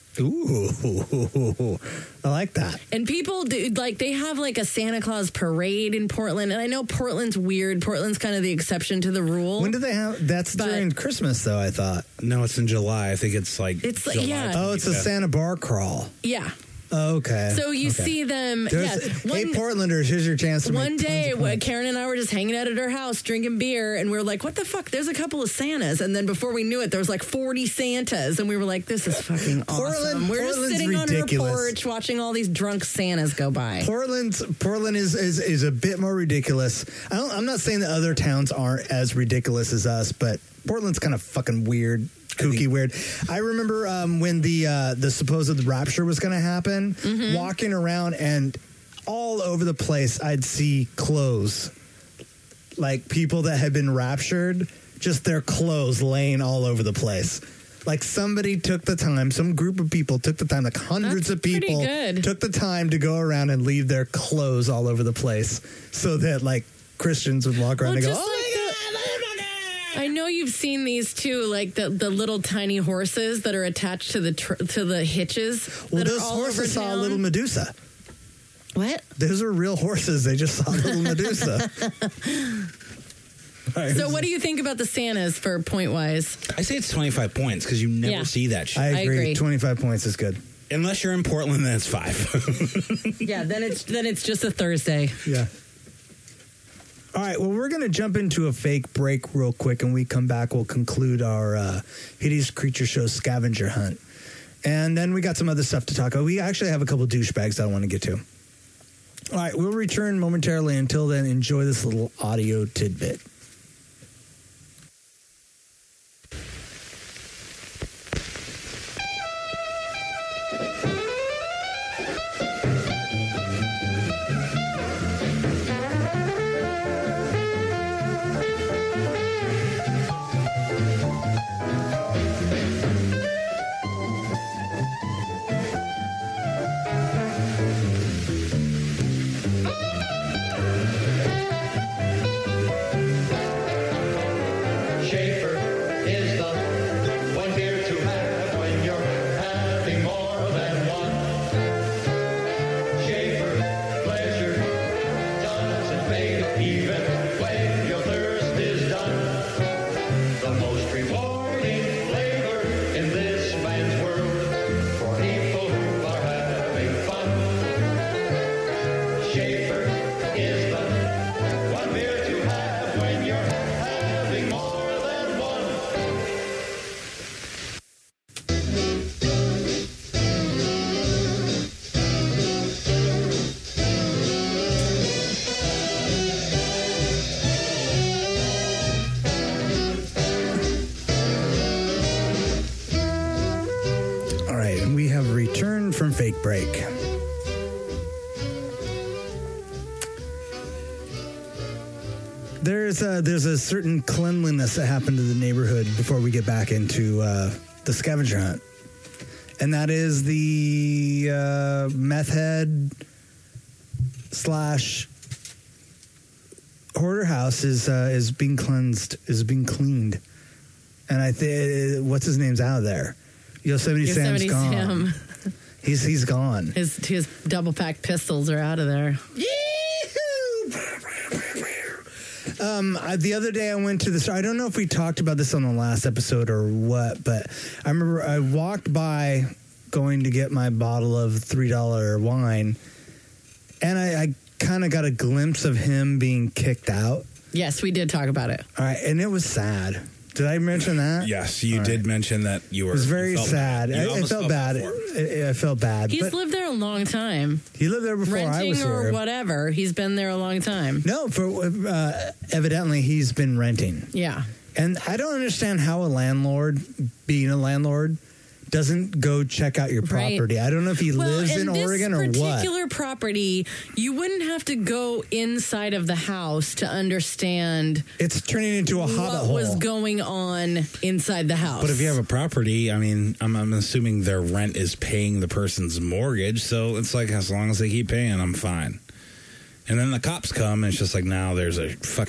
[SPEAKER 3] Ooh, I like that.
[SPEAKER 4] And people do, like, they have like a Santa Claus parade in Portland. And I know Portland's weird. Portland's kind of the exception to the rule.
[SPEAKER 3] When do they have? That's
[SPEAKER 4] But-
[SPEAKER 3] during Christmas, though. I thought.
[SPEAKER 5] No, it's in July. I think it's like
[SPEAKER 4] It's like-
[SPEAKER 5] July.
[SPEAKER 4] yeah.
[SPEAKER 3] Oh, it's a Santa bar crawl.
[SPEAKER 4] Yeah.
[SPEAKER 3] Oh, okay.
[SPEAKER 4] So you
[SPEAKER 3] Okay.
[SPEAKER 4] see them.
[SPEAKER 3] There's-
[SPEAKER 4] Yes.
[SPEAKER 3] hey, Portlanders, here's your chance to
[SPEAKER 4] One
[SPEAKER 3] make
[SPEAKER 4] day,
[SPEAKER 3] tons of points.
[SPEAKER 4] Karen and I were just hanging out at her house drinking beer, and we were like, what the fuck? There's a couple of Santas. And then before we knew it, there was like 40 Santas. And we were like, this is fucking awesome. We're just
[SPEAKER 3] Portland's
[SPEAKER 4] sitting on
[SPEAKER 3] ridiculous.
[SPEAKER 4] her porch watching all these drunk Santas go by.
[SPEAKER 3] Portland is a bit more ridiculous. I'm not saying that other towns aren't as ridiculous as us, but Portland's kind of fucking weird, kooky weird. I remember when the supposed rapture was going to happen, walking around and all over the place I'd see clothes, like people that had been raptured, just their clothes laying all over the place. Like somebody took the time, some group of people took the time, like hundreds
[SPEAKER 4] That's
[SPEAKER 3] of people
[SPEAKER 4] pretty good.
[SPEAKER 3] took the time to go around and leave their clothes all over the place so that like Christians would walk around
[SPEAKER 4] Well,
[SPEAKER 3] and go,
[SPEAKER 4] just
[SPEAKER 3] oh
[SPEAKER 4] like
[SPEAKER 3] my God,
[SPEAKER 4] I know you've seen these too, like the little tiny horses that are attached to the hitches.
[SPEAKER 3] well,
[SPEAKER 4] that are
[SPEAKER 3] those
[SPEAKER 4] all over
[SPEAKER 3] horses saw a
[SPEAKER 4] town.
[SPEAKER 3] little Medusa.
[SPEAKER 4] What?
[SPEAKER 3] Those are real horses. They just saw little Medusa.
[SPEAKER 4] So what do you think about the Santas for point wise?
[SPEAKER 5] I say it's 25 points because you never
[SPEAKER 4] Yeah.
[SPEAKER 5] see that shit.
[SPEAKER 3] I agree.
[SPEAKER 4] agree.
[SPEAKER 3] 25 points is good.
[SPEAKER 5] Unless you're in Portland, then it's 5.
[SPEAKER 4] Yeah, then it's just a Thursday.
[SPEAKER 3] Yeah. All right. Well, we're going to jump into a fake break real quick, and we come back. We'll conclude our Hideous Creature Show scavenger hunt. And then we got some other stuff to talk about. We actually have a couple douchebags that I want to get to. All right. We'll return momentarily. Until then, enjoy this little audio tidbit. break. There's a certain cleanliness that happened to the neighborhood before we get back into the scavenger hunt. And that is the meth head / hoarder house is being cleansed, is being cleaned. And I think what's his name's out of there. Yosemite Sam's gone.
[SPEAKER 4] Sam.
[SPEAKER 3] He's gone.
[SPEAKER 4] His double pack pistols are out of there.
[SPEAKER 3] The other day I went to the store. I don't know if we talked about this on the last episode or what, but I remember I walked by going to get my bottle of $3 wine, and I kind of got a glimpse of him being kicked out.
[SPEAKER 4] Yes, we did talk about it.
[SPEAKER 3] All right, and it was sad. Did I mention that?
[SPEAKER 5] Yes, you did mention that you were.
[SPEAKER 3] It was very sad. I felt bad. I felt bad.
[SPEAKER 4] He's
[SPEAKER 3] but
[SPEAKER 4] lived there a long time.
[SPEAKER 3] he lived there before I
[SPEAKER 4] Renting
[SPEAKER 3] was
[SPEAKER 4] or
[SPEAKER 3] here.
[SPEAKER 4] whatever. He's been there a long time.
[SPEAKER 3] No, for evidently he's been renting.
[SPEAKER 4] Yeah.
[SPEAKER 3] And I don't understand how a landlord, being a landlord, doesn't go check out your
[SPEAKER 4] Right.
[SPEAKER 3] property. I don't know if he lives in Oregon or
[SPEAKER 4] this
[SPEAKER 3] what.
[SPEAKER 4] particular property, you wouldn't have to go inside of the house to understand
[SPEAKER 3] It's turning into a hobbit
[SPEAKER 4] what
[SPEAKER 3] hole.
[SPEAKER 4] was going on inside the house.
[SPEAKER 5] But if you have a property, I mean, I'm assuming their rent is paying the person's mortgage, so it's like as long as they keep paying, I'm fine. And then the cops come, and it's just like now there's a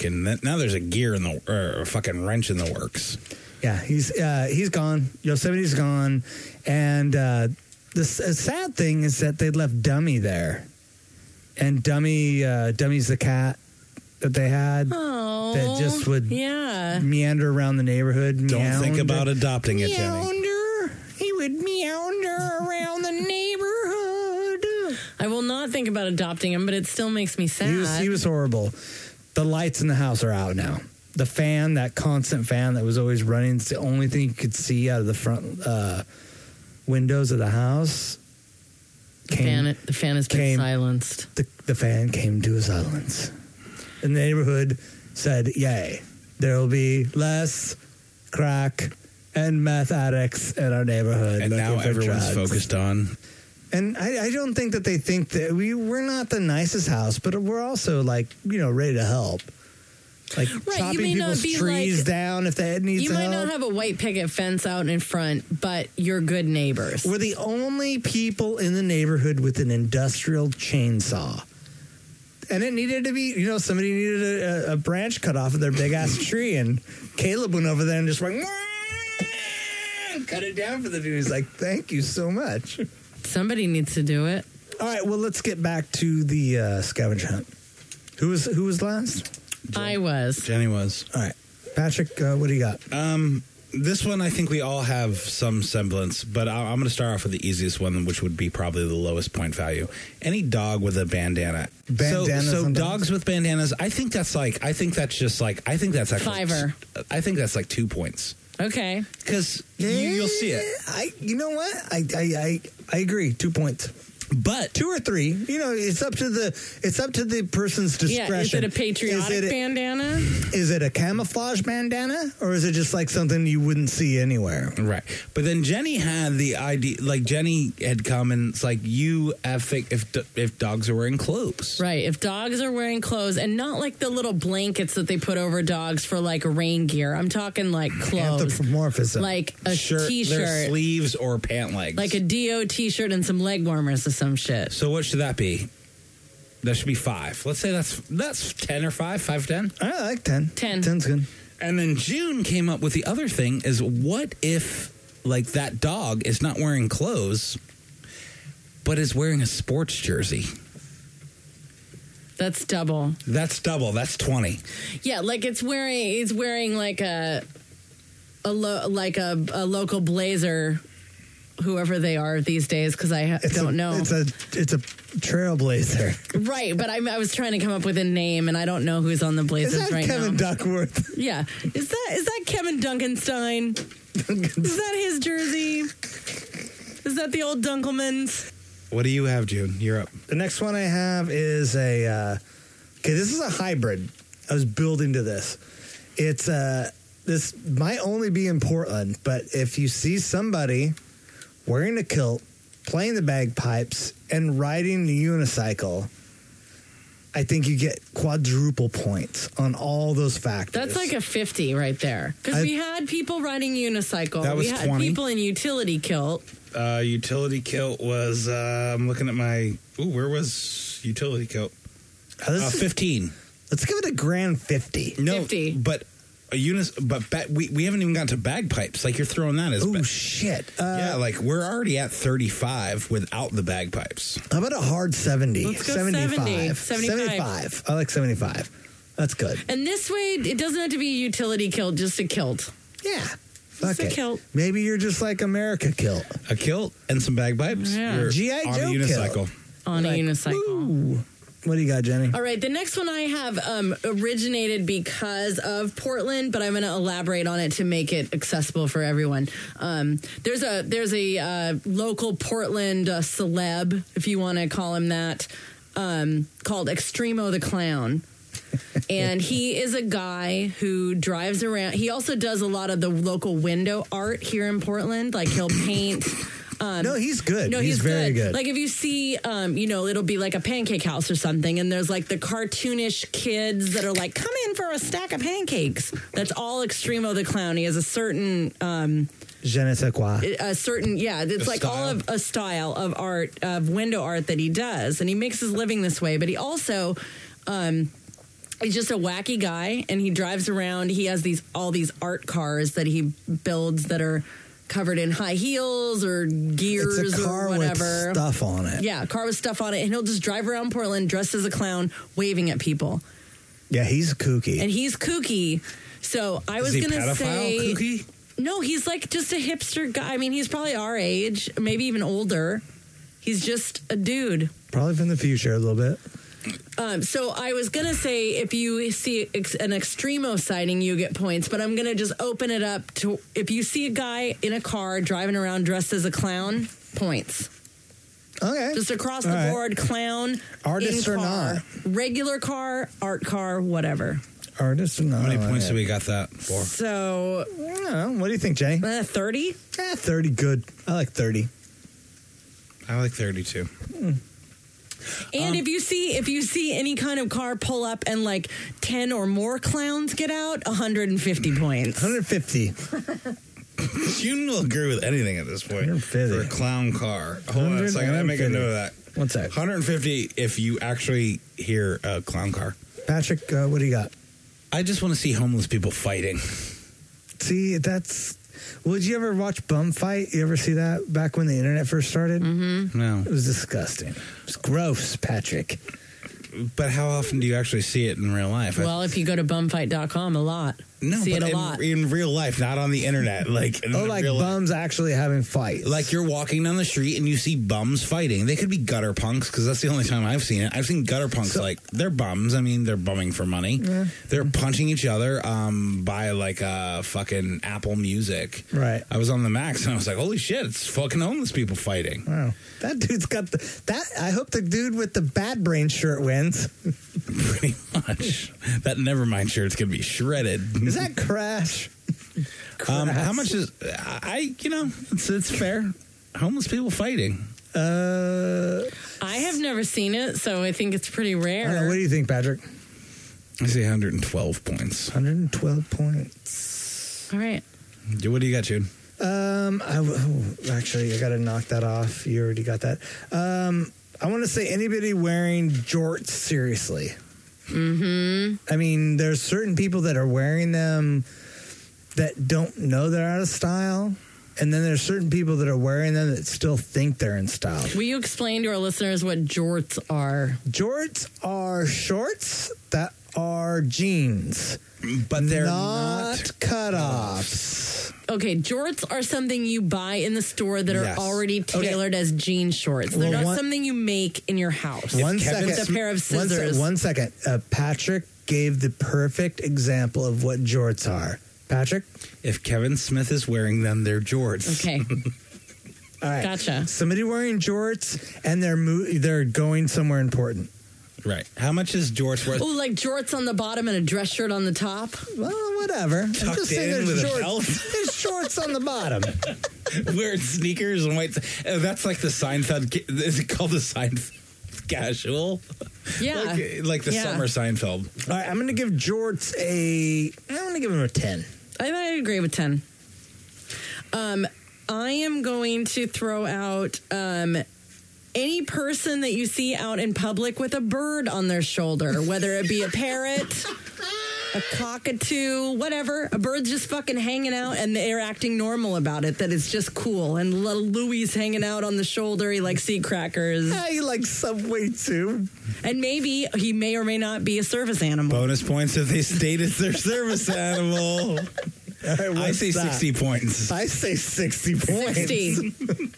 [SPEAKER 5] gear in the or a fucking wrench in the works.
[SPEAKER 3] Yeah, he's gone. Yosemite's gone, and the sad thing is that they left Dummy there, and Dummy's the cat that they had that just would meander around the neighborhood.
[SPEAKER 5] Don't think about adopting it, Jenny.
[SPEAKER 3] Meander. He would meander around the neighborhood.
[SPEAKER 4] I will not think about adopting him, but it still makes me sad.
[SPEAKER 3] He was horrible. The lights in the house are out now. The fan, that constant fan that was always running, it's the only thing you could see out of the front windows of the house.
[SPEAKER 4] The fan has been silenced.
[SPEAKER 3] The fan came to a silence. And the neighborhood said, yay, there will be less crack and meth addicts in our neighborhood.
[SPEAKER 5] And now everyone's focused on.
[SPEAKER 3] And I don't think that they think that we're not the nicest house, but we're also ready to help. Like chopping people's trees down if that needs
[SPEAKER 4] help. You might not have a white picket fence out in front, but you're good neighbors.
[SPEAKER 3] We're the only people in the neighborhood with an industrial chainsaw. And it needed to be, somebody needed a branch cut off of their big ass tree, and Caleb went over there and just went, cut it down for the dude. He's like, thank you so much.
[SPEAKER 4] Somebody needs to do it.
[SPEAKER 3] All right, well, let's get back to the scavenger hunt. Who was last?
[SPEAKER 4] I was.
[SPEAKER 5] Jenny was.
[SPEAKER 3] All right. Patrick, what do you got?
[SPEAKER 5] This one, I think we all have some semblance, but I'm going to start off with the easiest one, which would be probably the lowest point value. Any dog with a bandana. So dogs with bandanas, I think that's actually
[SPEAKER 4] Fiver.
[SPEAKER 5] I think that's like 2 points.
[SPEAKER 4] Okay.
[SPEAKER 5] Because you'll see it.
[SPEAKER 3] You know what? I agree. 2 points.
[SPEAKER 5] But
[SPEAKER 3] 2 or 3, it's up to the person's discretion.
[SPEAKER 4] Yeah, is it a patriotic bandana?
[SPEAKER 3] Is it a camouflage bandana, or is it just like something you wouldn't see anywhere?
[SPEAKER 5] Right. But then Jenny had the idea, like Jenny had come and it's like you have if dogs are wearing clothes.
[SPEAKER 4] Right. If dogs are wearing clothes, and not like the little blankets that they put over dogs for like rain gear. I'm talking like clothes.
[SPEAKER 3] Anthropomorphism.
[SPEAKER 4] Like a
[SPEAKER 5] Shirt,
[SPEAKER 4] t-shirt.
[SPEAKER 5] their sleeves or pant legs.
[SPEAKER 4] Like a DO t-shirt and some leg warmers or some shit.
[SPEAKER 5] So what should that be? That should be 5. Let's say that's 10 or 5, 5, 10.
[SPEAKER 3] I like 10.
[SPEAKER 4] 10.
[SPEAKER 3] 10's good.
[SPEAKER 5] And then June came up with the other thing is what if like that dog is not wearing clothes, but is wearing a sports jersey?
[SPEAKER 4] That's double.
[SPEAKER 5] That's double. That's 20.
[SPEAKER 4] Yeah, like it's wearing like a local Blazer, whoever they are these days, because I don't know.
[SPEAKER 3] It's a trailblazer.
[SPEAKER 4] Right, but I was trying to come up with a name, and I don't know who's on the Blazers
[SPEAKER 3] Is that
[SPEAKER 4] right
[SPEAKER 3] Kevin
[SPEAKER 4] now.
[SPEAKER 3] Duckworth?
[SPEAKER 4] Yeah, is that Kevin Duncanstein? Is that his jersey? Is that the old Dunkelmans?
[SPEAKER 5] What do you have, June? You're up.
[SPEAKER 3] The next one I have is this is a hybrid. I was building to this. It's this might only be in Portland, but if you see somebody wearing a kilt playing the bagpipes, and riding the unicycle, I think you get quadruple points on all those factors.
[SPEAKER 4] That's like a 50 right there. Because we had people riding unicycle.
[SPEAKER 5] That was
[SPEAKER 4] we had
[SPEAKER 5] 20.
[SPEAKER 4] people in utility kilt.
[SPEAKER 5] Utility kilt was, I'm looking at my, where was utility kilt? 15.
[SPEAKER 3] Let's give it a grand 50.
[SPEAKER 5] No,
[SPEAKER 4] 50.
[SPEAKER 5] But we haven't even gotten to bagpipes. Like, you're throwing that as
[SPEAKER 3] Oh, shit.
[SPEAKER 5] yeah, like, we're already at 35 without the bagpipes.
[SPEAKER 3] How about a hard 70?
[SPEAKER 4] Let's go
[SPEAKER 3] 75.
[SPEAKER 4] 75.
[SPEAKER 3] I like 75. That's good.
[SPEAKER 4] And this way, it doesn't have to be a utility kilt, just a kilt.
[SPEAKER 3] Yeah. Fuck
[SPEAKER 4] Just a
[SPEAKER 3] it.
[SPEAKER 4] kilt.
[SPEAKER 3] Maybe you're just like America kilt.
[SPEAKER 5] A kilt and some bagpipes.
[SPEAKER 4] Yeah.
[SPEAKER 5] You're
[SPEAKER 3] G.I.
[SPEAKER 5] on
[SPEAKER 3] Joe
[SPEAKER 5] a unicycle.
[SPEAKER 3] kilt.
[SPEAKER 4] On
[SPEAKER 3] Like,
[SPEAKER 4] a unicycle.
[SPEAKER 3] Ooh. What do you got, Jenny?
[SPEAKER 4] All right, the next one I have originated because of Portland, but I'm going to elaborate on it to make it accessible for everyone. There's a local Portland celeb, if you want to call him that, called Extremo the Clown. And he is a guy who drives around. He also does a lot of the local window art here in Portland. Like, he'll paint.
[SPEAKER 3] No, he's good.
[SPEAKER 4] No,
[SPEAKER 3] he's very good.
[SPEAKER 4] Like, if you see, it'll be like a pancake house or something, and there's like the cartoonish kids that are like, come in for a stack of pancakes. That's all Extremo the Clown. He has a certain,
[SPEAKER 3] Je ne sais quoi.
[SPEAKER 4] it's like all of a style of art, of window art that he does, and he makes his living this way. But he also, he's just a wacky guy, and he drives around. He has all these art cars that he builds that are covered in high heels or gears
[SPEAKER 3] It's a car
[SPEAKER 4] or whatever.
[SPEAKER 3] with stuff on it.
[SPEAKER 4] Yeah, a car with stuff on it, and he'll just drive around Portland dressed as a clown, waving at people.
[SPEAKER 3] Yeah, he's kooky.
[SPEAKER 4] And he's kooky. So I was
[SPEAKER 5] Is he
[SPEAKER 4] going to
[SPEAKER 5] pedophile
[SPEAKER 4] say,
[SPEAKER 5] kooky?
[SPEAKER 4] no, he's like just a hipster guy. I mean, he's probably our age, maybe even older. He's just a dude.
[SPEAKER 3] Probably from the future a little bit.
[SPEAKER 4] So I was going to say, if you see an Extremo sighting, you get points. But I'm going to just open it up to, if you see a guy in a car driving around dressed as a clown, points.
[SPEAKER 3] Okay.
[SPEAKER 4] Just across
[SPEAKER 3] All
[SPEAKER 4] the
[SPEAKER 3] right.
[SPEAKER 4] board, clown,
[SPEAKER 3] Artist
[SPEAKER 4] in
[SPEAKER 3] or
[SPEAKER 4] car,
[SPEAKER 3] not?
[SPEAKER 4] regular car, art car, whatever.
[SPEAKER 3] Artist or not?
[SPEAKER 5] How many points do we got that for?
[SPEAKER 4] So,
[SPEAKER 3] I don't know. What do you think, Jay?
[SPEAKER 4] 30?
[SPEAKER 3] 30, good. I like 30.
[SPEAKER 5] I like 32.
[SPEAKER 4] And if you see any kind of car pull up and like 10 or more clowns get out, 150 points.
[SPEAKER 3] 150.
[SPEAKER 5] You will agree with anything at this point.
[SPEAKER 3] 150.
[SPEAKER 5] For a clown car. Hold on a second. I make a note of that.
[SPEAKER 3] 1 sec.
[SPEAKER 5] 150 if you actually hear a clown car.
[SPEAKER 3] Patrick, what do you got?
[SPEAKER 5] I just want to see homeless people fighting.
[SPEAKER 3] See, that's... Would you ever watch Bum Fight? You ever see that back when the internet first started?
[SPEAKER 4] Mm-hmm.
[SPEAKER 5] No.
[SPEAKER 3] It was disgusting. It's gross, Patrick.
[SPEAKER 5] But how often do you actually see it in real life?
[SPEAKER 4] Well, if you go to bumfight.com, a lot. See it a lot.
[SPEAKER 5] In real life, not on the internet. Like, in
[SPEAKER 3] Like
[SPEAKER 5] real life.
[SPEAKER 3] bums actually having fights.
[SPEAKER 5] Like, you're walking down the street and you see bums fighting. They could be gutter punks, because that's the only time I've seen it. I've seen gutter punks, they're bums. I mean, they're bumming for money. Yeah. They're punching each other by, like, fucking Apple Music.
[SPEAKER 3] Right.
[SPEAKER 5] I was on the Max and I was like, holy shit, it's fucking homeless people fighting.
[SPEAKER 3] Wow. That dude's got I hope the dude with the Bad Brain shirt wins.
[SPEAKER 5] Pretty much. That Nevermind shirt's going to be shredded.
[SPEAKER 3] Is that Crash?
[SPEAKER 5] How much is... it's fair. Homeless people fighting.
[SPEAKER 4] I have never seen it, so I think it's pretty
[SPEAKER 3] I don't know.
[SPEAKER 4] rare.
[SPEAKER 3] What do you think, Patrick?
[SPEAKER 5] I say 112 points.
[SPEAKER 3] 112 points.
[SPEAKER 4] All right.
[SPEAKER 5] What do you got, Jude?
[SPEAKER 3] Actually, I got to knock that off. You already got that. I want to say anybody wearing jorts seriously. Mm-hmm. I mean, there's certain people that are wearing them that don't know they're out of style. And then there's certain people that are wearing them that still think they're in style.
[SPEAKER 4] Will you explain to our listeners what jorts are?
[SPEAKER 3] Jorts are shorts that are jeans.
[SPEAKER 5] But they're
[SPEAKER 3] not
[SPEAKER 5] not
[SPEAKER 3] cutoffs.
[SPEAKER 4] Okay, jorts are something you buy in the store that
[SPEAKER 5] Yes.
[SPEAKER 4] are already tailored as jean shorts. They're
[SPEAKER 3] Well,
[SPEAKER 4] not something you make in your house.
[SPEAKER 3] One
[SPEAKER 5] Kevin
[SPEAKER 3] second.
[SPEAKER 4] With a pair of scissors.
[SPEAKER 3] One second. Patrick gave the perfect example of what jorts are. Patrick?
[SPEAKER 5] If Kevin Smith is wearing them, they're jorts.
[SPEAKER 4] Okay,
[SPEAKER 3] All right.
[SPEAKER 4] gotcha.
[SPEAKER 3] Somebody wearing jorts and they're going somewhere important.
[SPEAKER 5] Right. How much is jorts worth?
[SPEAKER 4] Oh, like jorts on the bottom and a dress shirt on the top?
[SPEAKER 3] Well, whatever. I'm
[SPEAKER 5] Tucked
[SPEAKER 3] just saying
[SPEAKER 5] in
[SPEAKER 3] there's
[SPEAKER 5] with a
[SPEAKER 3] jorts.
[SPEAKER 5] belt?
[SPEAKER 3] There's shorts on the bottom.
[SPEAKER 5] Wearing sneakers and white. That's like the Seinfeld. Is it called the Seinfeld casual?
[SPEAKER 4] Yeah.
[SPEAKER 5] Like the summer Seinfeld.
[SPEAKER 3] All right, I'm going to give Jorts I'm going to give him a 10.
[SPEAKER 4] I agree with 10. I am going to throw out any person that you see out in public with a bird on their shoulder, whether it be a parrot, a cockatoo, whatever. A bird's just fucking hanging out and they're acting normal about it, that it's just cool. And little Louie's hanging out on the shoulder. He likes seed crackers.
[SPEAKER 3] He likes Subway too.
[SPEAKER 4] And maybe he may or may not be a service animal.
[SPEAKER 5] Bonus points if they state it's their service animal.
[SPEAKER 3] Right,
[SPEAKER 5] I say 60 points.
[SPEAKER 3] I say 60 points.
[SPEAKER 4] 60.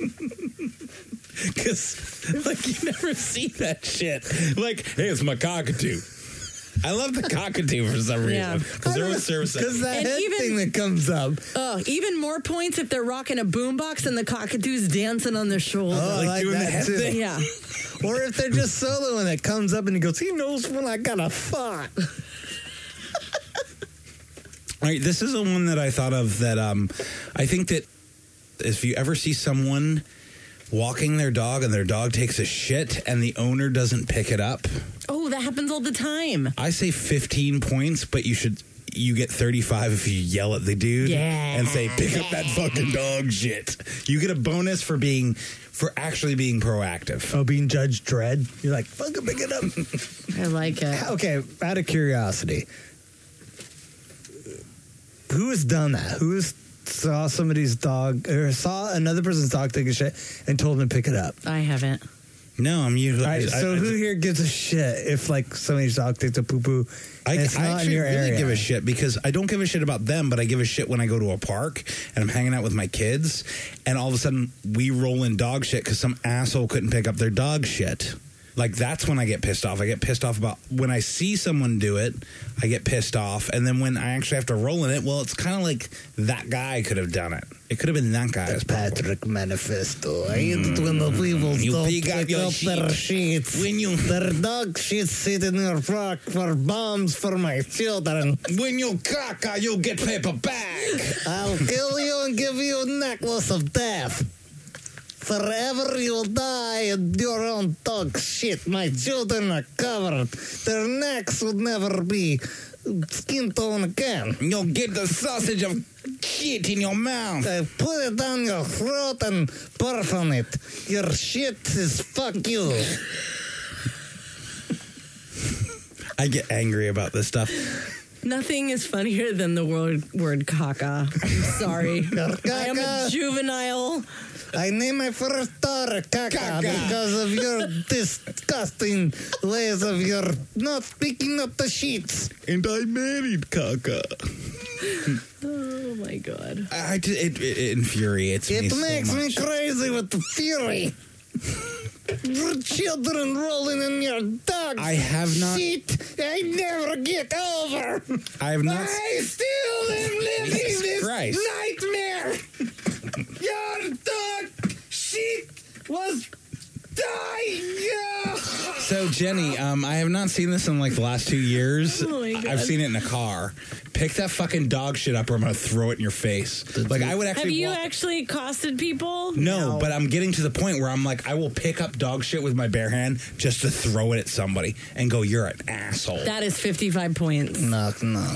[SPEAKER 5] Because, like, you never see that shit. Like, hey, it's my cockatoo. I love the cockatoo for some reason. Because they're with service.
[SPEAKER 3] Because that
[SPEAKER 4] And
[SPEAKER 3] head
[SPEAKER 4] even-
[SPEAKER 3] thing that comes up.
[SPEAKER 4] Even more points if they're rocking a boombox and the cockatoo's dancing on their shoulder.
[SPEAKER 3] Oh, I like
[SPEAKER 5] doing
[SPEAKER 3] that
[SPEAKER 5] the head
[SPEAKER 3] too.
[SPEAKER 5] thing.
[SPEAKER 4] Yeah.
[SPEAKER 3] Or if they're just soloing, it comes up and he goes, he knows when I got a thought.
[SPEAKER 5] All right, this is the one that I thought of that I think that if you ever see someone walking their dog and their dog takes a shit and the owner doesn't pick it up,
[SPEAKER 4] Oh, that happens all the time.
[SPEAKER 5] I say 15 points, but you get 35 if you yell at the dude and say, pick up that fucking dog shit. You get a bonus for actually being proactive.
[SPEAKER 3] Oh, being Judge Dredd? You're like, fucking pick it up.
[SPEAKER 4] I like it.
[SPEAKER 3] Okay, out of curiosity, who has done that? Who has saw somebody's dog or saw another person's dog take a shit and told them to pick it up?
[SPEAKER 4] I haven't.
[SPEAKER 5] No, I'm usually...
[SPEAKER 3] All right, so who here gives a shit if like somebody's dog takes a poo-poo
[SPEAKER 5] I
[SPEAKER 3] and it's not in
[SPEAKER 5] actually
[SPEAKER 3] your
[SPEAKER 5] really
[SPEAKER 3] area?
[SPEAKER 5] give a shit because I don't give a shit about them, but I give a shit when I go to a park and I'm hanging out with my kids and all of a sudden we roll in dog shit because some asshole couldn't pick up their dog shit. Like, that's when I get pissed off. I get pissed off about when I see someone do it, I get pissed off. And then when I actually have to roll in it, well, it's kind of like that guy could have done it. It could have been that guy.
[SPEAKER 3] The Patrick Manifesto. I hate it when the people
[SPEAKER 5] You
[SPEAKER 3] don't
[SPEAKER 5] pick up
[SPEAKER 3] pick
[SPEAKER 5] your
[SPEAKER 3] up their sheets.
[SPEAKER 5] When you
[SPEAKER 3] Their dog shit sit in your truck for bombs for my children.
[SPEAKER 5] when you caca, you'll get paper bag.
[SPEAKER 3] I'll kill you and give you a necklace of death. Forever you'll die in your own dog shit. My children are covered. Their necks will never be skin tone again.
[SPEAKER 5] You'll get the sausage of shit in your mouth.
[SPEAKER 3] I put it down your throat and barf on it. Your shit is fuck you.
[SPEAKER 5] I get angry about this stuff.
[SPEAKER 4] Nothing is funnier than the word caca. I'm sorry. I am a juvenile.
[SPEAKER 3] I named my first daughter Caca because of your disgusting ways of your not picking up the sheets.
[SPEAKER 5] And I married caca.
[SPEAKER 4] Oh my god.
[SPEAKER 5] It infuriates me
[SPEAKER 3] It
[SPEAKER 5] so
[SPEAKER 3] makes me
[SPEAKER 5] much.
[SPEAKER 3] crazy with fury. Your children rolling in your dog
[SPEAKER 5] I have not-
[SPEAKER 3] shit. I never get over.
[SPEAKER 5] I have not.
[SPEAKER 3] I still am living
[SPEAKER 5] Jesus
[SPEAKER 3] this
[SPEAKER 5] Christ.
[SPEAKER 3] nightmare. Your dog shit was dying.
[SPEAKER 5] So Jenny, I have not seen this in like the last 2 years.
[SPEAKER 4] Oh my God.
[SPEAKER 5] I've seen it in a car. Pick that fucking dog shit up, or I'm gonna throw it in your face. Like I would actually.
[SPEAKER 4] Have you
[SPEAKER 5] walk-
[SPEAKER 4] actually accosted people?
[SPEAKER 5] No, but I'm getting to the point where I'm like, I will pick up dog shit with my bare hand just to throw it at somebody and go, "You're an asshole."
[SPEAKER 4] That is 55 points.
[SPEAKER 3] Knock, knock.